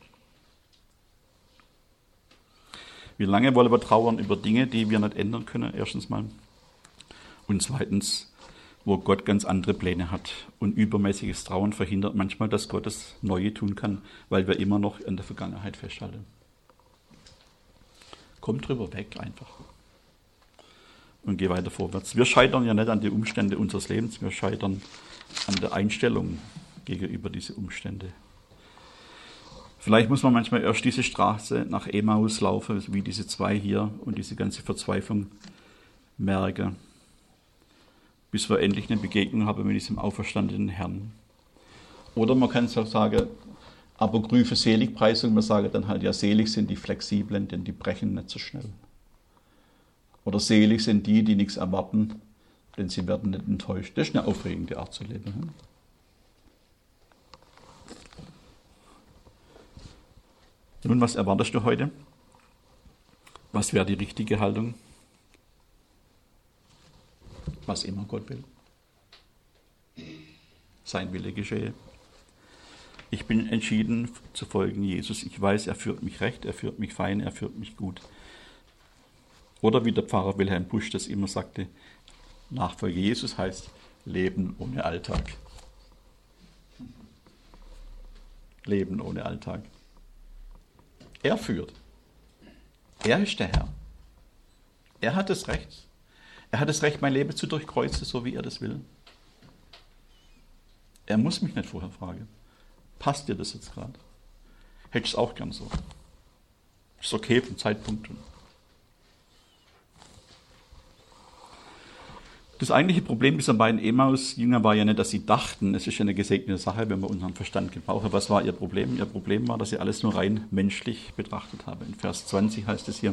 Wie lange wollen wir trauern über Dinge, die wir nicht ändern können, erstens mal. Und zweitens, wo Gott ganz andere Pläne hat. Und übermäßiges Trauern verhindert manchmal, dass Gott das Neue tun kann, weil wir immer noch in der Vergangenheit festhalten. Komm drüber weg einfach. Und geh weiter vorwärts. Wir scheitern ja nicht an den Umständen unseres Lebens, wir scheitern an der Einstellung gegenüber diesen Umständen. Vielleicht muss man manchmal erst diese Straße nach Emmaus laufen, wie diese zwei hier, und diese ganze Verzweiflung merken, bis wir endlich eine Begegnung haben mit diesem auferstandenen Herrn. Oder man kann es auch sagen, Apokryphe Seligpreisung, man sagt dann halt, ja, selig sind die Flexiblen, denn die brechen nicht so schnell. Oder selig sind die, die nichts erwarten, denn sie werden nicht enttäuscht. Das ist eine aufregende Art zu leben. Hm? Nun, was erwartest du heute? Was wäre die richtige Haltung? Was immer Gott will. Sein Wille geschehe. Ich bin entschieden zu folgen Jesus. Ich weiß, er führt mich recht, er führt mich fein, er führt mich gut. Oder wie der Pfarrer Wilhelm Busch das immer sagte, Nachfolge Jesus heißt Leben ohne Alltag. Leben ohne Alltag. Er führt. Er ist der Herr. Er hat das Recht. Er hat das Recht, mein Leben zu durchkreuzen, so wie er das will. Er muss mich nicht vorher fragen. Passt dir das jetzt gerade? Hättest du es auch gern so. Ist okay vom Zeitpunkt. Das eigentliche Problem dieser beiden Emmaus-Jünger war ja nicht, dass sie dachten, es ist ja eine gesegnete Sache, wenn wir unseren Verstand gebrauchen. Was war ihr Problem? Ihr Problem war, dass sie alles nur rein menschlich betrachtet haben. In Vers zwanzig heißt es hier: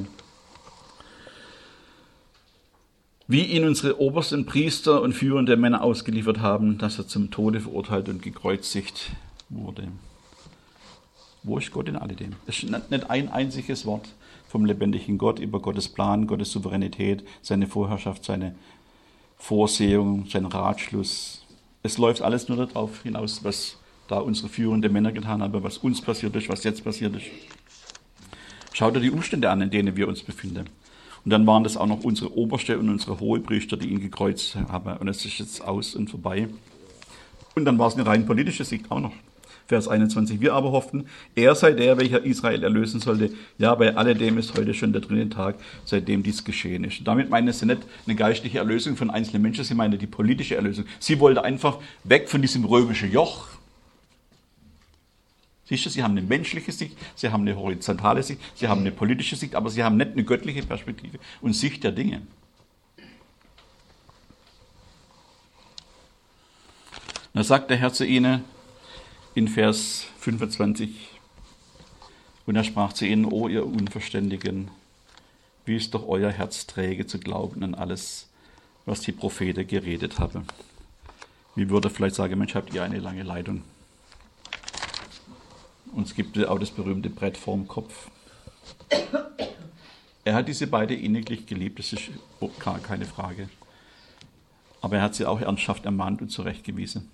Wie ihn unsere obersten Priester und führende Männer ausgeliefert haben, dass er zum Tode verurteilt und gekreuzigt wurde. Wo ist Gott in alledem? Es ist nicht ein einziges Wort vom lebendigen Gott über Gottes Plan, Gottes Souveränität, seine Vorherrschaft, seine Vorsehung, sein Ratschluss. Es läuft alles nur darauf hinaus, was da unsere führenden Männer getan haben, was uns passiert ist, was jetzt passiert ist. Schau dir die Umstände an, in denen wir uns befinden. Und dann waren das auch noch unsere Oberste und unsere Hohepriester, die ihn gekreuzt haben. Und es ist jetzt aus und vorbei. Und dann war es eine rein politische Sicht auch noch. Vers einundzwanzig. Wir aber hofften, er sei der, welcher Israel erlösen sollte. Ja, bei alledem ist heute schon der dritte Tag, seitdem dies geschehen ist. Und damit meinen sie nicht eine geistliche Erlösung von einzelnen Menschen, sie meinen die politische Erlösung. Sie wollte einfach weg von diesem römischen Joch. Siehst du, sie haben eine menschliche Sicht, sie haben eine horizontale Sicht, sie haben eine politische Sicht, aber sie haben nicht eine göttliche Perspektive und Sicht der Dinge. Da sagt der Herr zu ihnen in Vers fünfundzwanzig, und er sprach zu ihnen: O ihr Unverständigen, wie ist doch euer Herz träge zu glauben an alles, was die Propheten geredet haben. Wie würde vielleicht sagen, Mensch, habt ihr eine lange Leitung? Und es gibt auch das berühmte Brett vorm Kopf. Er hat diese beiden inniglich geliebt, das ist gar keine Frage. Aber er hat sie auch ernsthaft ermahnt und zurechtgewiesen.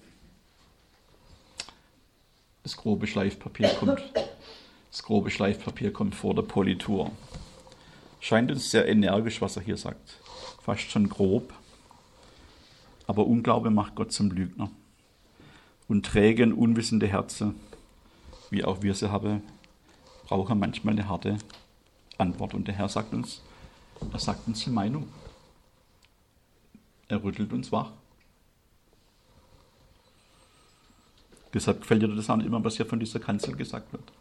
Das grobe Schleifpapier kommt, das grobe Schleifpapier kommt vor der Politur. Scheint uns sehr energisch, was er hier sagt. Fast schon grob. Aber Unglaube macht Gott zum Lügner. Und träge und unwissende Herzen, wie auch wir sie haben, brauchen manchmal eine harte Antwort. Und der Herr sagt uns, er sagt uns die Meinung. Er rüttelt uns wach. Deshalb gefällt dir das auch nicht immer, was hier von dieser Kanzel gesagt wird.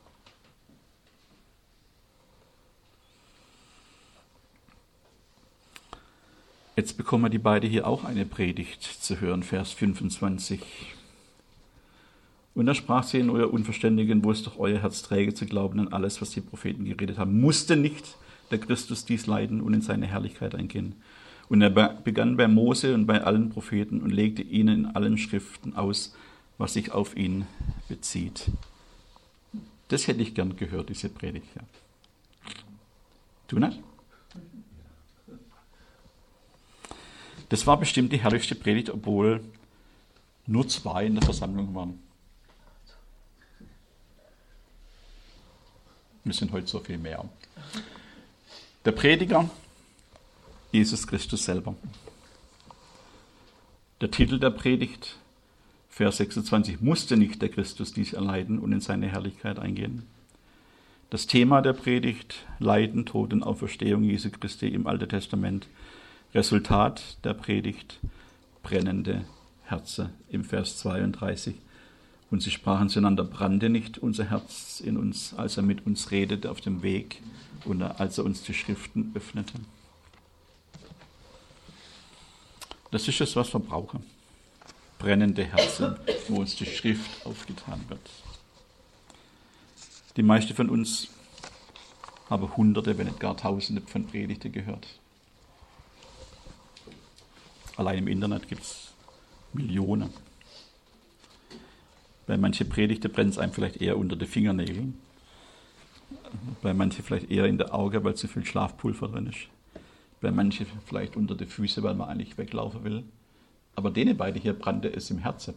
Jetzt bekommen die beiden hier auch eine Predigt zu hören, Vers fünfundzwanzig. Und da sprach sie in euer Unverständigen, wo ist doch euer Herz träge zu glauben an alles, was die Propheten geredet haben. Musste nicht der Christus dies leiden und in seine Herrlichkeit eingehen? Und er begann bei Mose und bei allen Propheten und legte ihnen in allen Schriften aus, was sich auf ihn bezieht. Das hätte ich gern gehört, diese Predigt. Ja. Du nicht? Das war bestimmt die herrlichste Predigt, obwohl nur zwei in der Versammlung waren. Wir sind heute so viel mehr. Der Prediger, Jesus Christus selber. Der Titel der Predigt, Vers sechsundzwanzig, musste nicht der Christus dies erleiden und in seine Herrlichkeit eingehen. Das Thema der Predigt, Leiden, Tod und Auferstehung Jesu Christi im Alten Testament. Resultat der Predigt, brennende Herzen im Vers zweiunddreißig. Und sie sprachen zueinander, brannte nicht unser Herz in uns, als er mit uns redete auf dem Weg und als er uns die Schriften öffnete. Das ist es, was wir brauchen. Brennende Herzen, wo uns die Schrift aufgetan wird. Die meisten von uns haben Hunderte, wenn nicht gar Tausende von Predigten gehört. Allein im Internet gibt es Millionen. Bei manchen Predigten brennt es einem vielleicht eher unter den Fingernägeln. Bei manchen vielleicht eher in der Augen, weil zu viel Schlafpulver drin ist. Bei manchen vielleicht unter den Füßen, weil man eigentlich weglaufen will. Aber denen beide hier brannte es im Herzen.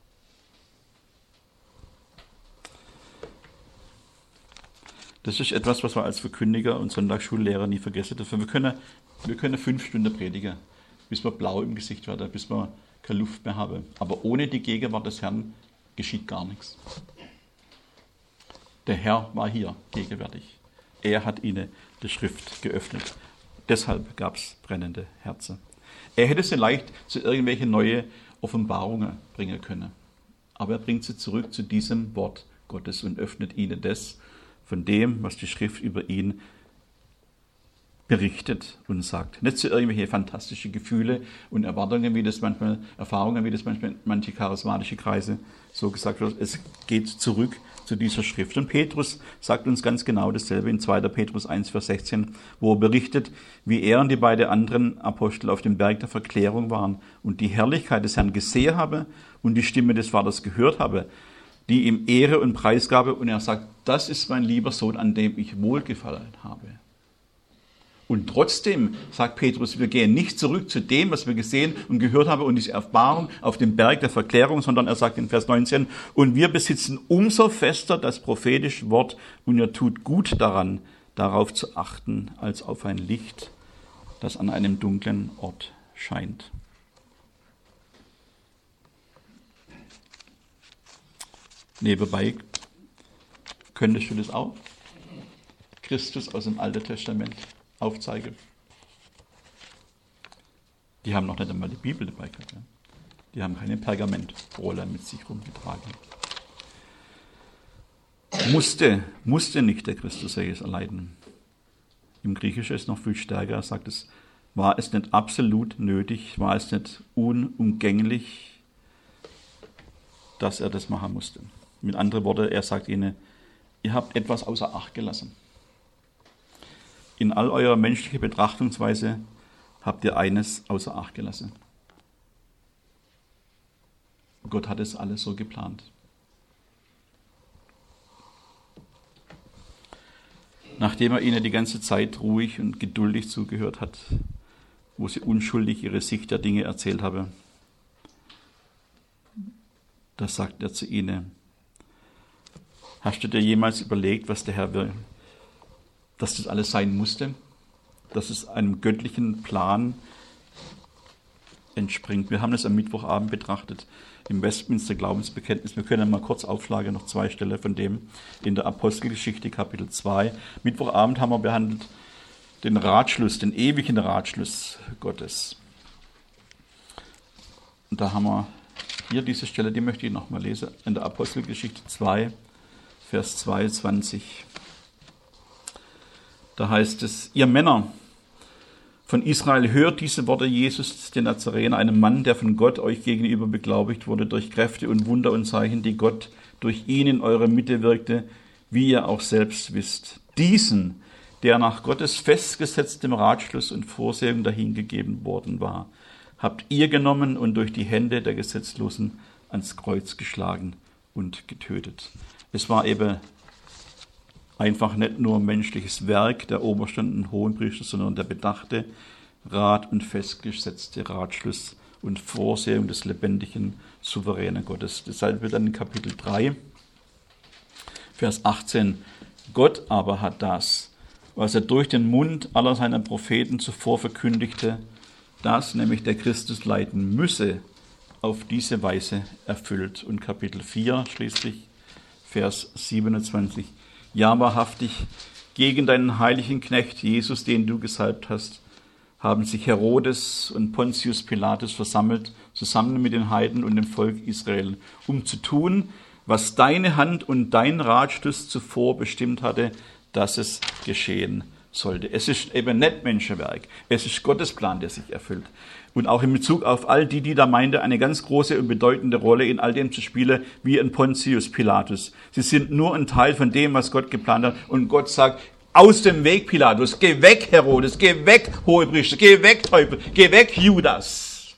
Das ist etwas, was wir als Verkündiger und Sonntagsschullehrer nie vergessen dürfen. Wir können, wir können fünf Stunden predigen, bis wir blau im Gesicht werden, bis wir keine Luft mehr haben. Aber ohne die Gegenwart des Herrn geschieht gar nichts. Der Herr war hier gegenwärtig. Er hat ihnen die Schrift geöffnet. Deshalb gab es brennende Herzen. Er hätte sie leicht zu irgendwelchen neuen Offenbarungen bringen können. Aber er bringt sie zurück zu diesem Wort Gottes und öffnet ihnen das von dem, was die Schrift über ihn berichtet und sagt. Nicht zu irgendwelche fantastische Gefühle und Erwartungen, wie das manchmal, Erfahrungen, wie das manchmal manche charismatische Kreise so gesagt wird. Es geht zurück zu dieser Schrift. Und Petrus sagt uns ganz genau dasselbe in zweiter Petrus eins, Vers sechzehn, wo er berichtet, wie er und die beiden anderen Apostel auf dem Berg der Verklärung waren und die Herrlichkeit des Herrn gesehen habe und die Stimme des Vaters gehört habe, die ihm Ehre und Preisgabe. Und er sagt, das ist mein lieber Sohn, an dem ich wohlgefallen habe. Und trotzdem, sagt Petrus, wir gehen nicht zurück zu dem, was wir gesehen und gehört haben und diese Erfahrung auf dem Berg der Verklärung, sondern er sagt in Vers neunzehn, und wir besitzen umso fester das prophetische Wort und ihr tut gut daran, darauf zu achten, als auf ein Licht, das an einem dunklen Ort scheint. Nebenbei könntest du das auch? Christus aus dem Alten Testament aufzeigen. Die haben noch nicht einmal die Bibel dabei gehabt. Ja? Die haben keine Pergamentrolle mit sich rumgetragen. Musste, musste nicht der Christus Jesus erleiden. Im Griechischen ist es noch viel stärker, er sagt es, war es nicht absolut nötig, war es nicht unumgänglich, dass er das machen musste. Mit anderen Worten, er sagt ihnen, ihr habt etwas außer Acht gelassen. In all eurer menschlichen Betrachtungsweise habt ihr eines außer Acht gelassen. Gott hat es alles so geplant. Nachdem er ihnen die ganze Zeit ruhig und geduldig zugehört hat, wo sie unschuldig ihre Sicht der Dinge erzählt haben, da sagt er zu ihnen, hast du dir jemals überlegt, was der Herr will? Dass das alles sein musste? Dass es einem göttlichen Plan entspringt. Wir haben das am Mittwochabend betrachtet, im Westminster Glaubensbekenntnis. Wir können mal kurz aufschlagen, noch zwei Stellen von dem in der Apostelgeschichte, Kapitel zwei. Mittwochabend haben wir behandelt den Ratschluss, den ewigen Ratschluss Gottes. Und da haben wir hier diese Stelle, die möchte ich nochmal lesen, in der Apostelgeschichte zwei, Vers zweiundzwanzig. Da heißt es, ihr Männer von Israel, hört diese Worte Jesus, den Nazarener, einem Mann, der von Gott euch gegenüber beglaubigt wurde durch Kräfte und Wunder und Zeichen, die Gott durch ihn in eurer Mitte wirkte, wie ihr auch selbst wisst. Diesen, der nach Gottes festgesetztem Ratschluss und Vorsehung dahingegeben worden war, habt ihr genommen und durch die Hände der Gesetzlosen ans Kreuz geschlagen und getötet. Es war eben einfach nicht nur menschliches Werk der Obersten und Hohenpriester, sondern der bedachte Rat und festgesetzte Ratschluss und Vorsehung des lebendigen, souveränen Gottes. Deshalb wird dann in Kapitel drei, Vers achtzehn, Gott aber hat das, was er durch den Mund aller seiner Propheten zuvor verkündigte, dass nämlich der Christus leiden müsse, auf diese Weise erfüllt. Und Kapitel vier schließlich, Vers siebenundzwanzig, ja, wahrhaftig, gegen deinen heiligen Knecht Jesus, den du gesalbt hast, haben sich Herodes und Pontius Pilatus versammelt, zusammen mit den Heiden und dem Volk Israel, um zu tun, was deine Hand und dein Ratschluss zuvor bestimmt hatte, dass es geschehen sollte. Es ist eben nicht Menschenwerk, es ist Gottes Plan, der sich erfüllt. Und auch in Bezug auf all die, die da meinte, eine ganz große und bedeutende Rolle in all dem zu spielen, wie ein Pontius Pilatus. Sie sind nur ein Teil von dem, was Gott geplant hat. Und Gott sagt, aus dem Weg, Pilatus, geh weg, Herodes, geh weg, Hohepriester, geh weg, Teufel, geh weg, Judas.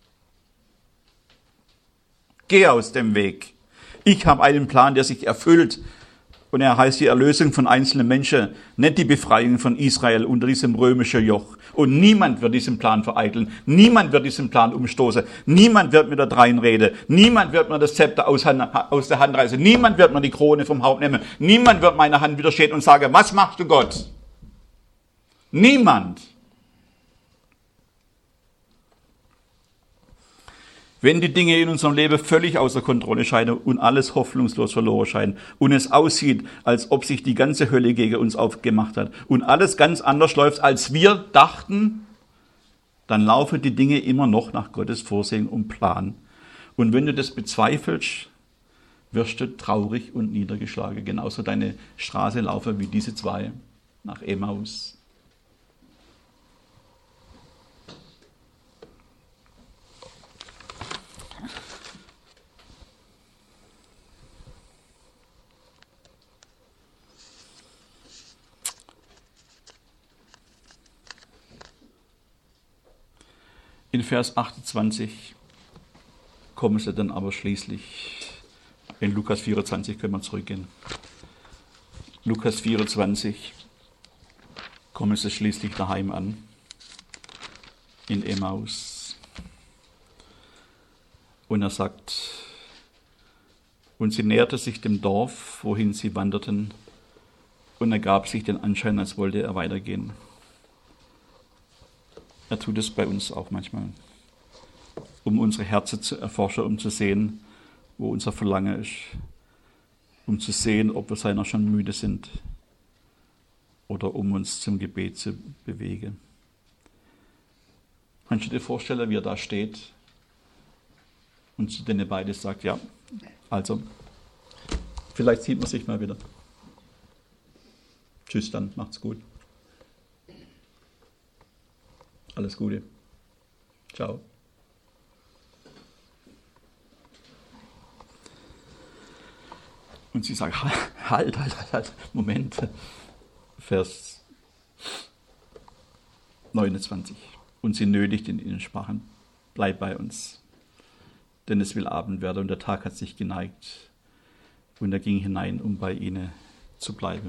Geh aus dem Weg. Ich habe einen Plan, der sich erfüllt. Und er heißt die Erlösung von einzelnen Menschen, nicht die Befreiung von Israel unter diesem römischen Joch. Und niemand wird diesen Plan vereiteln. Niemand wird diesen Plan umstoßen. Niemand wird mir da dreinreden. Niemand wird mir das Zepter aus, aus der Hand reißen. Niemand wird mir die Krone vom Haupt nehmen. Niemand wird meiner Hand widerstehen und sagen, was machst du, Gott? Niemand. Wenn die Dinge in unserem Leben völlig außer Kontrolle scheinen und alles hoffnungslos verloren scheint und es aussieht, als ob sich die ganze Hölle gegen uns aufgemacht hat und alles ganz anders läuft, als wir dachten, dann laufen die Dinge immer noch nach Gottes Vorsehen und Plan. Und wenn du das bezweifelst, wirst du traurig und niedergeschlagen. Genauso deine Straße laufen wie diese zwei nach Emmaus. In Vers achtundzwanzig kommen sie dann aber schließlich, in Lukas vierundzwanzig können wir zurückgehen. Lukas vierundzwanzig kommen sie schließlich daheim an, in Emmaus. Und er sagt, und sie näherte sich dem Dorf, wohin sie wanderten, und er gab sich den Anschein, als wollte er weitergehen. Er tut es bei uns auch manchmal, um unsere Herzen zu erforschen, um zu sehen, wo unser Verlangen ist, um zu sehen, ob wir seiner schon müde sind oder um uns zum Gebet zu bewegen. Kannst du dir vorstellen, wie er da steht und zu denen beide sagt, ja, also, vielleicht sieht man sich mal wieder. Tschüss dann, macht's gut. Alles Gute. Ciao. Und sie sagt, halt, halt, halt, halt, Moment. Vers neunundzwanzig. Und sie nötigt in ihnen Sprachen, bleib bei uns, denn es will Abend werden und der Tag hat sich geneigt. Und er ging hinein, um bei ihnen zu bleiben.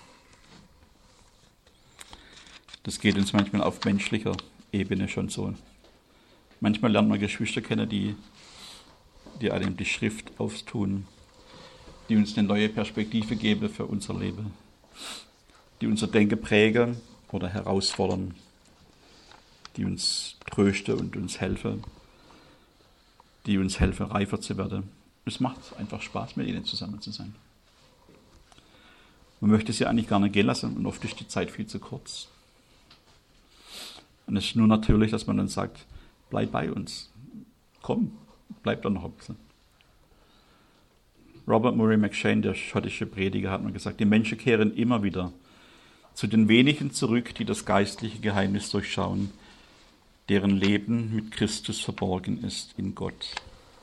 Das geht uns manchmal auf menschlicher Ebene schon so. Manchmal lernt man Geschwister kennen, die, die einem die Schrift auftun, die uns eine neue Perspektive geben für unser Leben, die unser Denken prägen oder herausfordern, die uns trösten und uns helfen, die uns helfen, reifer zu werden. Es macht einfach Spaß, mit ihnen zusammen zu sein. Man möchte sie eigentlich gar nicht gehen lassen und oft ist die Zeit viel zu kurz. Und es ist nur natürlich, dass man dann sagt, bleib bei uns, komm, bleib doch noch ein bisschen. Robert Murray McCheyne, der schottische Prediger, hat mal gesagt, die Menschen kehren immer wieder zu den wenigen zurück, die das geistliche Geheimnis durchschauen, deren Leben mit Christus verborgen ist in Gott.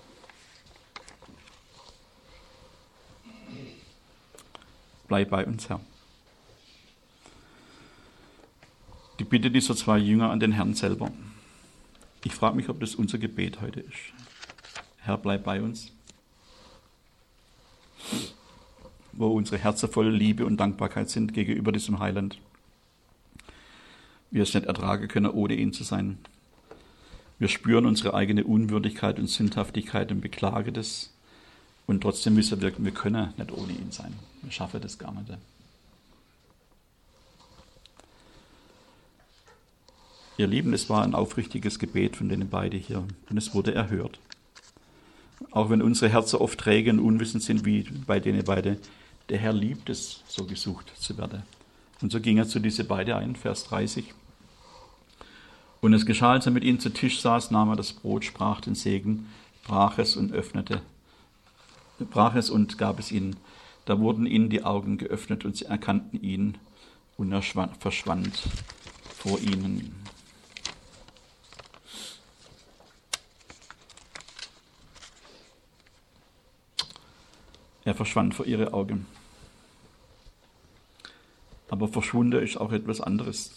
Bleib bei uns, Herr. Die Bitte dieser zwei Jünger an den Herrn selber. Ich frage mich, ob das unser Gebet heute ist. Herr, bleib bei uns. Wo unsere Herzen voller Liebe und Dankbarkeit sind gegenüber diesem Heiland. Wir es nicht ertragen können, ohne ihn zu sein. Wir spüren unsere eigene Unwürdigkeit und Sündhaftigkeit und beklagen das. Und trotzdem wissen wir, wir können nicht ohne ihn sein. Wir schaffen das gar nicht. Ihr Lieben, es war ein aufrichtiges Gebet von denen beiden hier und es wurde erhört. Auch wenn unsere Herzen oft träge und unwissend sind wie bei denen beiden, der Herr liebt es, so gesucht zu werden. Und so ging er zu diese beiden ein, Vers dreißig. Und es geschah, als er mit ihnen zu Tisch saß, nahm er das Brot, sprach den Segen, brach es und öffnete, brach es und gab es ihnen. Da wurden ihnen die Augen geöffnet und sie erkannten ihn und er verschwand vor ihnen. Er verschwand vor ihre Augen. Aber verschwunden ist auch etwas anderes,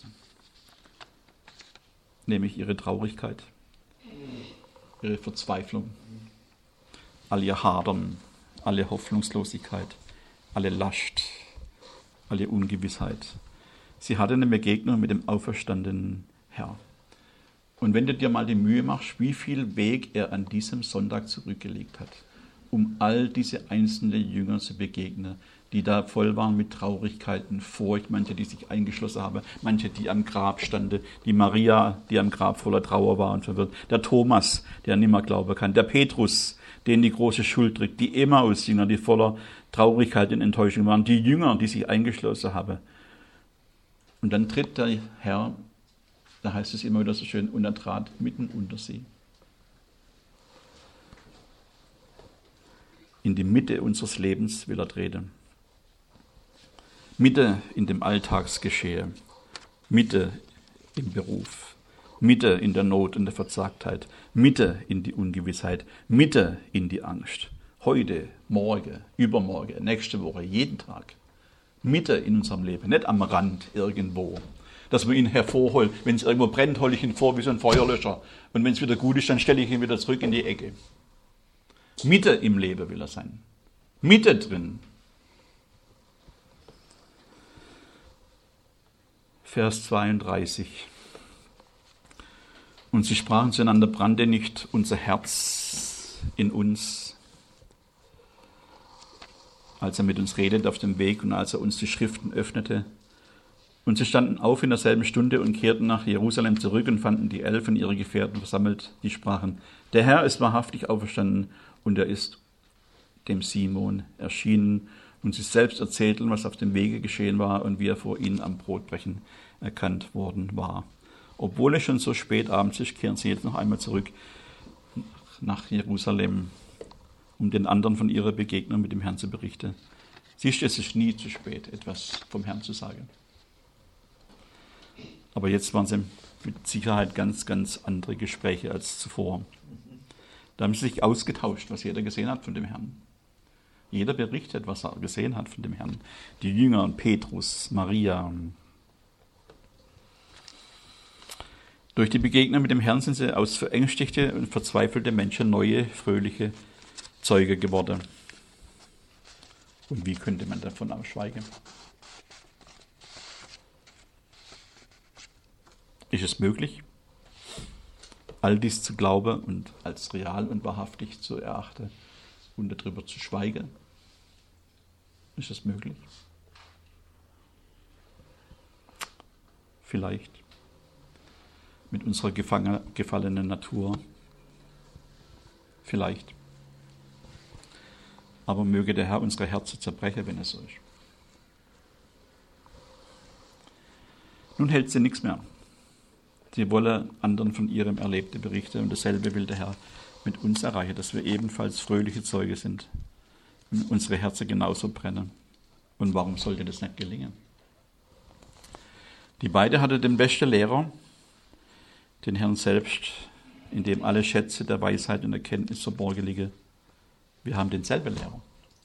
nämlich ihre Traurigkeit, ihre Verzweiflung, all ihr Hadern, alle Hoffnungslosigkeit, alle Last, alle Ungewissheit. Sie hatte eine Begegnung mit dem auferstandenen Herr. Und wenn du dir mal die Mühe machst, wie viel Weg er an diesem Sonntag zurückgelegt hat, um all diese einzelnen Jünger zu begegnen, die da voll waren mit Traurigkeiten, Furcht, manche, die sich eingeschlossen haben, manche, die am Grab standen, die Maria, die am Grab voller Trauer war und verwirrt, der Thomas, der nimmer glauben kann, der Petrus, den die große Schuld trägt, die Emmaus-Jünger, die voller Traurigkeit und Enttäuschung waren, die Jünger, die sich eingeschlossen haben. Und dann tritt der Herr, da heißt es immer wieder so schön, und er trat mitten unter sie. In die Mitte unseres Lebens will er treten. Mitte in dem Alltagsgeschehe, Mitte im Beruf, Mitte in der Not und der Verzagtheit, Mitte in die Ungewissheit, Mitte in die Angst. Heute, morgen, übermorgen, nächste Woche, jeden Tag. Mitte in unserem Leben, nicht am Rand irgendwo. Dass man ihn hervorholt. Wenn es irgendwo brennt, hole ich ihn vor wie so ein Feuerlöscher. Und wenn es wieder gut ist, dann stelle ich ihn wieder zurück in die Ecke. Mitte im Leben will er sein. Mitte drin. Vers zweiunddreißig. Und sie sprachen zueinander, brannte nicht unser Herz in uns, als er mit uns redete auf dem Weg und als er uns die Schriften öffnete. Und sie standen auf in derselben Stunde und kehrten nach Jerusalem zurück und fanden die Elf und ihre Gefährten versammelt, die sprachen, der Herr ist wahrhaftig auferstanden und er ist dem Simon erschienen. Und sie selbst erzählten, was auf dem Wege geschehen war und wie er vor ihnen am Brotbrechen erkannt worden war. Obwohl es schon so spät abends ist, kehren sie jetzt noch einmal zurück nach Jerusalem, um den anderen von ihrer Begegnung mit dem Herrn zu berichten. Siehst du, es ist nie zu spät, etwas vom Herrn zu sagen. Aber jetzt waren es mit Sicherheit ganz, ganz andere Gespräche als zuvor. Da haben sie sich ausgetauscht, was jeder gesehen hat von dem Herrn. Jeder berichtet, was er gesehen hat von dem Herrn. Die Jünger, Petrus, Maria. Durch die Begegnung mit dem Herrn sind sie aus verängstigte und verzweifelte Menschen neue, fröhliche Zeuge geworden. Und wie könnte man davon ausschweigen? Ist es möglich, all dies zu glauben und als real und wahrhaftig zu erachten und darüber zu schweigen? Ist es möglich? Vielleicht mit unserer gefallenen Natur. Vielleicht. Aber möge der Herr unsere Herzen zerbrechen, wenn es so ist. Nun hält sie nichts mehr. Sie wolle anderen von ihrem Erlebten berichten und dasselbe will der Herr mit uns erreichen, dass wir ebenfalls fröhliche Zeuge sind und unsere Herzen genauso brennen. Und warum sollte das nicht gelingen? Die beiden hatten den besten Lehrer, den Herrn selbst, in dem alle Schätze der Weisheit und Erkenntnis verborgen liegen. Wir haben denselben Lehrer.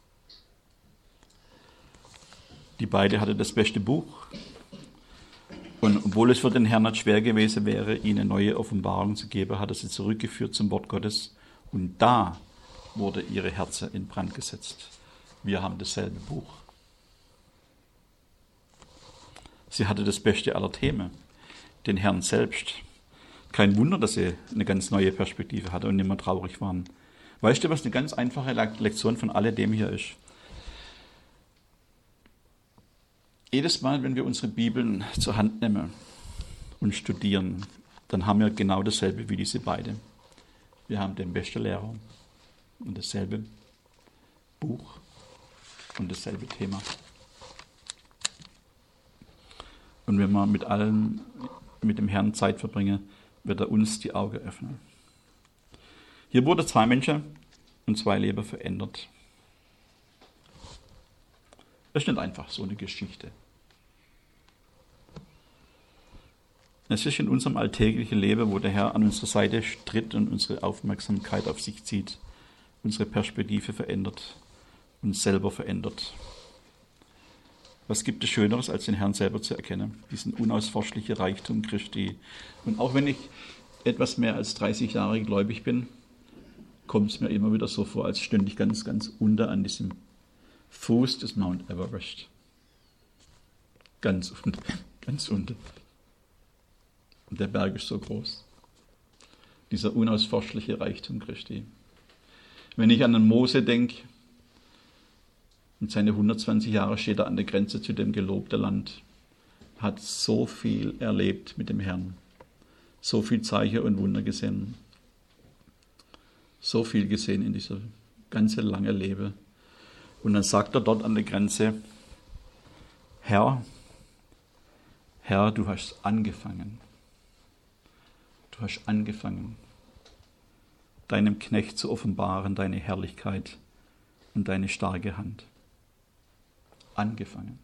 Die beiden hatten das beste Buch. Und obwohl es für den Herrn nicht schwer gewesen wäre, ihnen neue Offenbarungen zu geben, hat er sie zurückgeführt zum Wort Gottes. Und da wurde ihre Herzen in Brand gesetzt. Wir haben dasselbe Buch. Sie hatte das Beste aller Themen, den Herrn selbst. Kein Wunder, dass sie eine ganz neue Perspektive hatte und nicht mehr traurig waren. Weißt du, was eine ganz einfache Lektion von alledem hier ist? Jedes Mal, wenn wir unsere Bibeln zur Hand nehmen und studieren, dann haben wir genau dasselbe wie diese beiden. Wir haben den besten Lehrer und dasselbe Buch und dasselbe Thema. Und wenn wir mit allen, mit dem Herrn Zeit verbringen, wird er uns die Augen öffnen. Hier wurden zwei Menschen und zwei Leben verändert. Das ist nicht einfach so eine Geschichte. Es ist in unserem alltäglichen Leben, wo der Herr an unserer Seite tritt und unsere Aufmerksamkeit auf sich zieht, unsere Perspektive verändert, uns selber verändert. Was gibt es Schöneres, als den Herrn selber zu erkennen? Diesen unausforschlichen Reichtum Christi. Und auch wenn ich etwas mehr als dreißig Jahre gläubig bin, kommt es mir immer wieder so vor, als stünde ich ganz, ganz unter an diesem Fuß des Mount Everest. Ganz unten, ganz unten. Und der Berg ist so groß. Dieser unausforschliche Reichtum Christi. Wenn ich an den Mose denke, und seine hundertzwanzig Jahre steht er an der Grenze zu dem gelobten Land, hat so viel erlebt mit dem Herrn, so viel Zeichen und Wunder gesehen, so viel gesehen in dieser ganzen langen Leben. Und dann sagt er dort an der Grenze, Herr, Herr, du hast angefangen, du hast angefangen, deinem Knecht zu offenbaren, deine Herrlichkeit und deine starke Hand. Angefangen.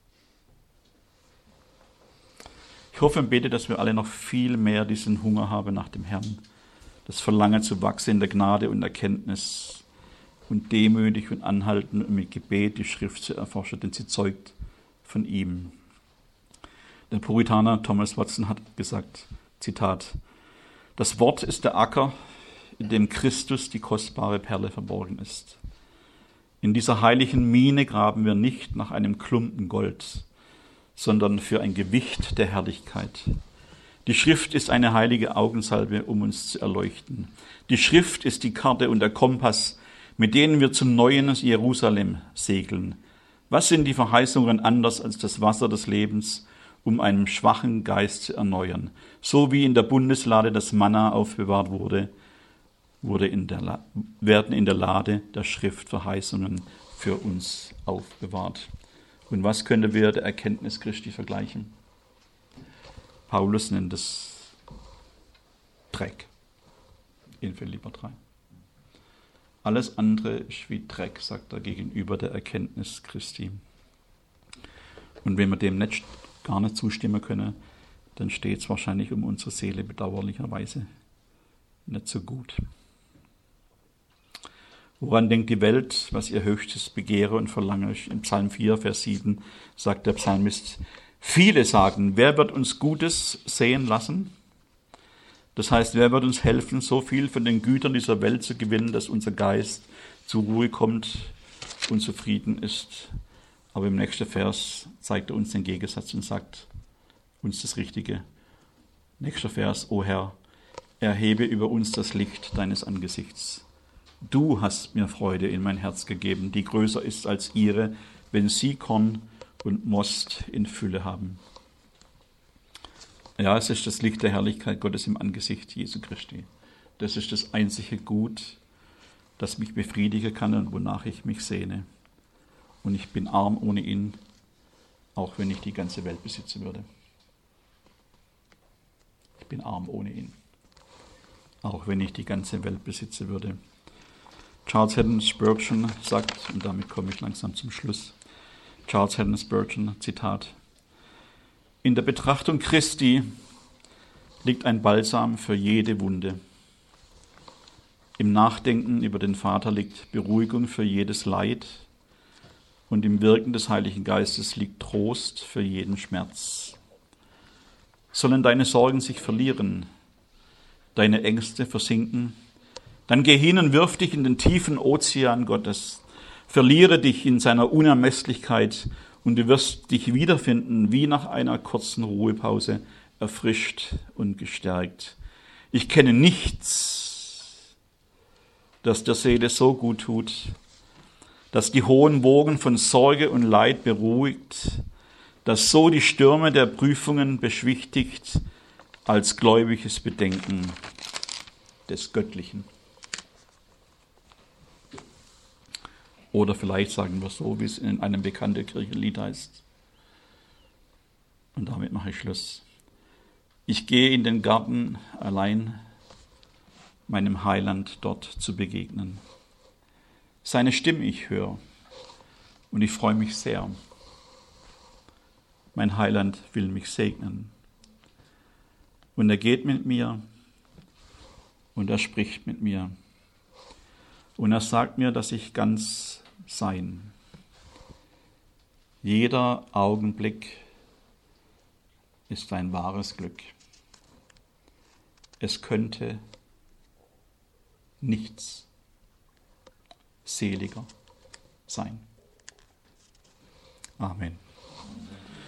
Ich hoffe und bete, dass wir alle noch viel mehr diesen Hunger haben nach dem Herrn, das Verlangen zu wachsen in der Gnade und Erkenntnis und demütig und anhalten und mit Gebet die Schrift zu erforschen, denn sie zeugt von ihm. Der Puritaner Thomas Watson hat gesagt, Zitat, das Wort ist der Acker, in dem Christus die kostbare Perle verborgen ist. In dieser heiligen Mine graben wir nicht nach einem Klumpen Gold, sondern für ein Gewicht der Herrlichkeit. Die Schrift ist eine heilige Augensalbe, um uns zu erleuchten. Die Schrift ist die Karte und der Kompass, mit denen wir zum neuen Jerusalem segeln. Was sind die Verheißungen anders als das Wasser des Lebens, um einen schwachen Geist zu erneuern? So wie in der Bundeslade das Manna aufbewahrt wurde, wurde in der La- werden in der Lade der Schrift Verheißungen für uns aufbewahrt. Und was können wir der Erkenntnis Christi vergleichen? Paulus nennt es Dreck in Philipper drei. Alles andere ist wie Dreck, sagt er, gegenüber der Erkenntnis Christi. Und wenn wir dem nicht, gar nicht zustimmen können, dann steht es wahrscheinlich um unsere Seele bedauerlicherweise nicht so gut. Woran denkt die Welt, was ihr höchstes Begehre und Verlangen ist? In Psalm vier, Vers sieben sagt der Psalmist, viele sagen, wer wird uns Gutes sehen lassen? Das heißt, wer wird uns helfen, so viel von den Gütern dieser Welt zu gewinnen, dass unser Geist zur Ruhe kommt und zufrieden ist? Aber im nächsten Vers zeigt er uns den Gegensatz und sagt uns das Richtige. Nächster Vers, o Herr, erhebe über uns das Licht deines Angesichts. Du hast mir Freude in mein Herz gegeben, die größer ist als ihre, wenn sie Korn und Most in Fülle haben. Ja, es ist das Licht der Herrlichkeit Gottes im Angesicht Jesu Christi. Das ist das einzige Gut, das mich befriedigen kann und wonach ich mich sehne. Und ich bin arm ohne ihn, auch wenn ich die ganze Welt besitzen würde. Ich bin arm ohne ihn, auch wenn ich die ganze Welt besitzen würde. Charles Haddon Spurgeon sagt, und damit komme ich langsam zum Schluss, Charles Haddon Spurgeon, Zitat, in der Betrachtung Christi liegt ein Balsam für jede Wunde. Im Nachdenken über den Vater liegt Beruhigung für jedes Leid und im Wirken des Heiligen Geistes liegt Trost für jeden Schmerz. Sollen deine Sorgen sich verlieren, deine Ängste versinken, dann geh hin und wirf dich in den tiefen Ozean Gottes, verliere dich in seiner Unermesslichkeit und du wirst dich wiederfinden, wie nach einer kurzen Ruhepause, erfrischt und gestärkt. Ich kenne nichts, das der Seele so gut tut, das die hohen Wogen von Sorge und Leid beruhigt, das so die Stürme der Prüfungen beschwichtigt, als gläubiges Bedenken des Göttlichen. Oder vielleicht sagen wir so, wie es in einem bekannten Kirchenlied heißt. Und damit mache ich Schluss. Ich gehe in den Garten allein, meinem Heiland dort zu begegnen. Seine Stimme ich höre und ich freue mich sehr. Mein Heiland will mich segnen. Und er geht mit mir und er spricht mit mir. Und er sagt mir, dass ich ganz sein. Jeder Augenblick ist ein wahres Glück. Es könnte nichts seliger sein. Amen.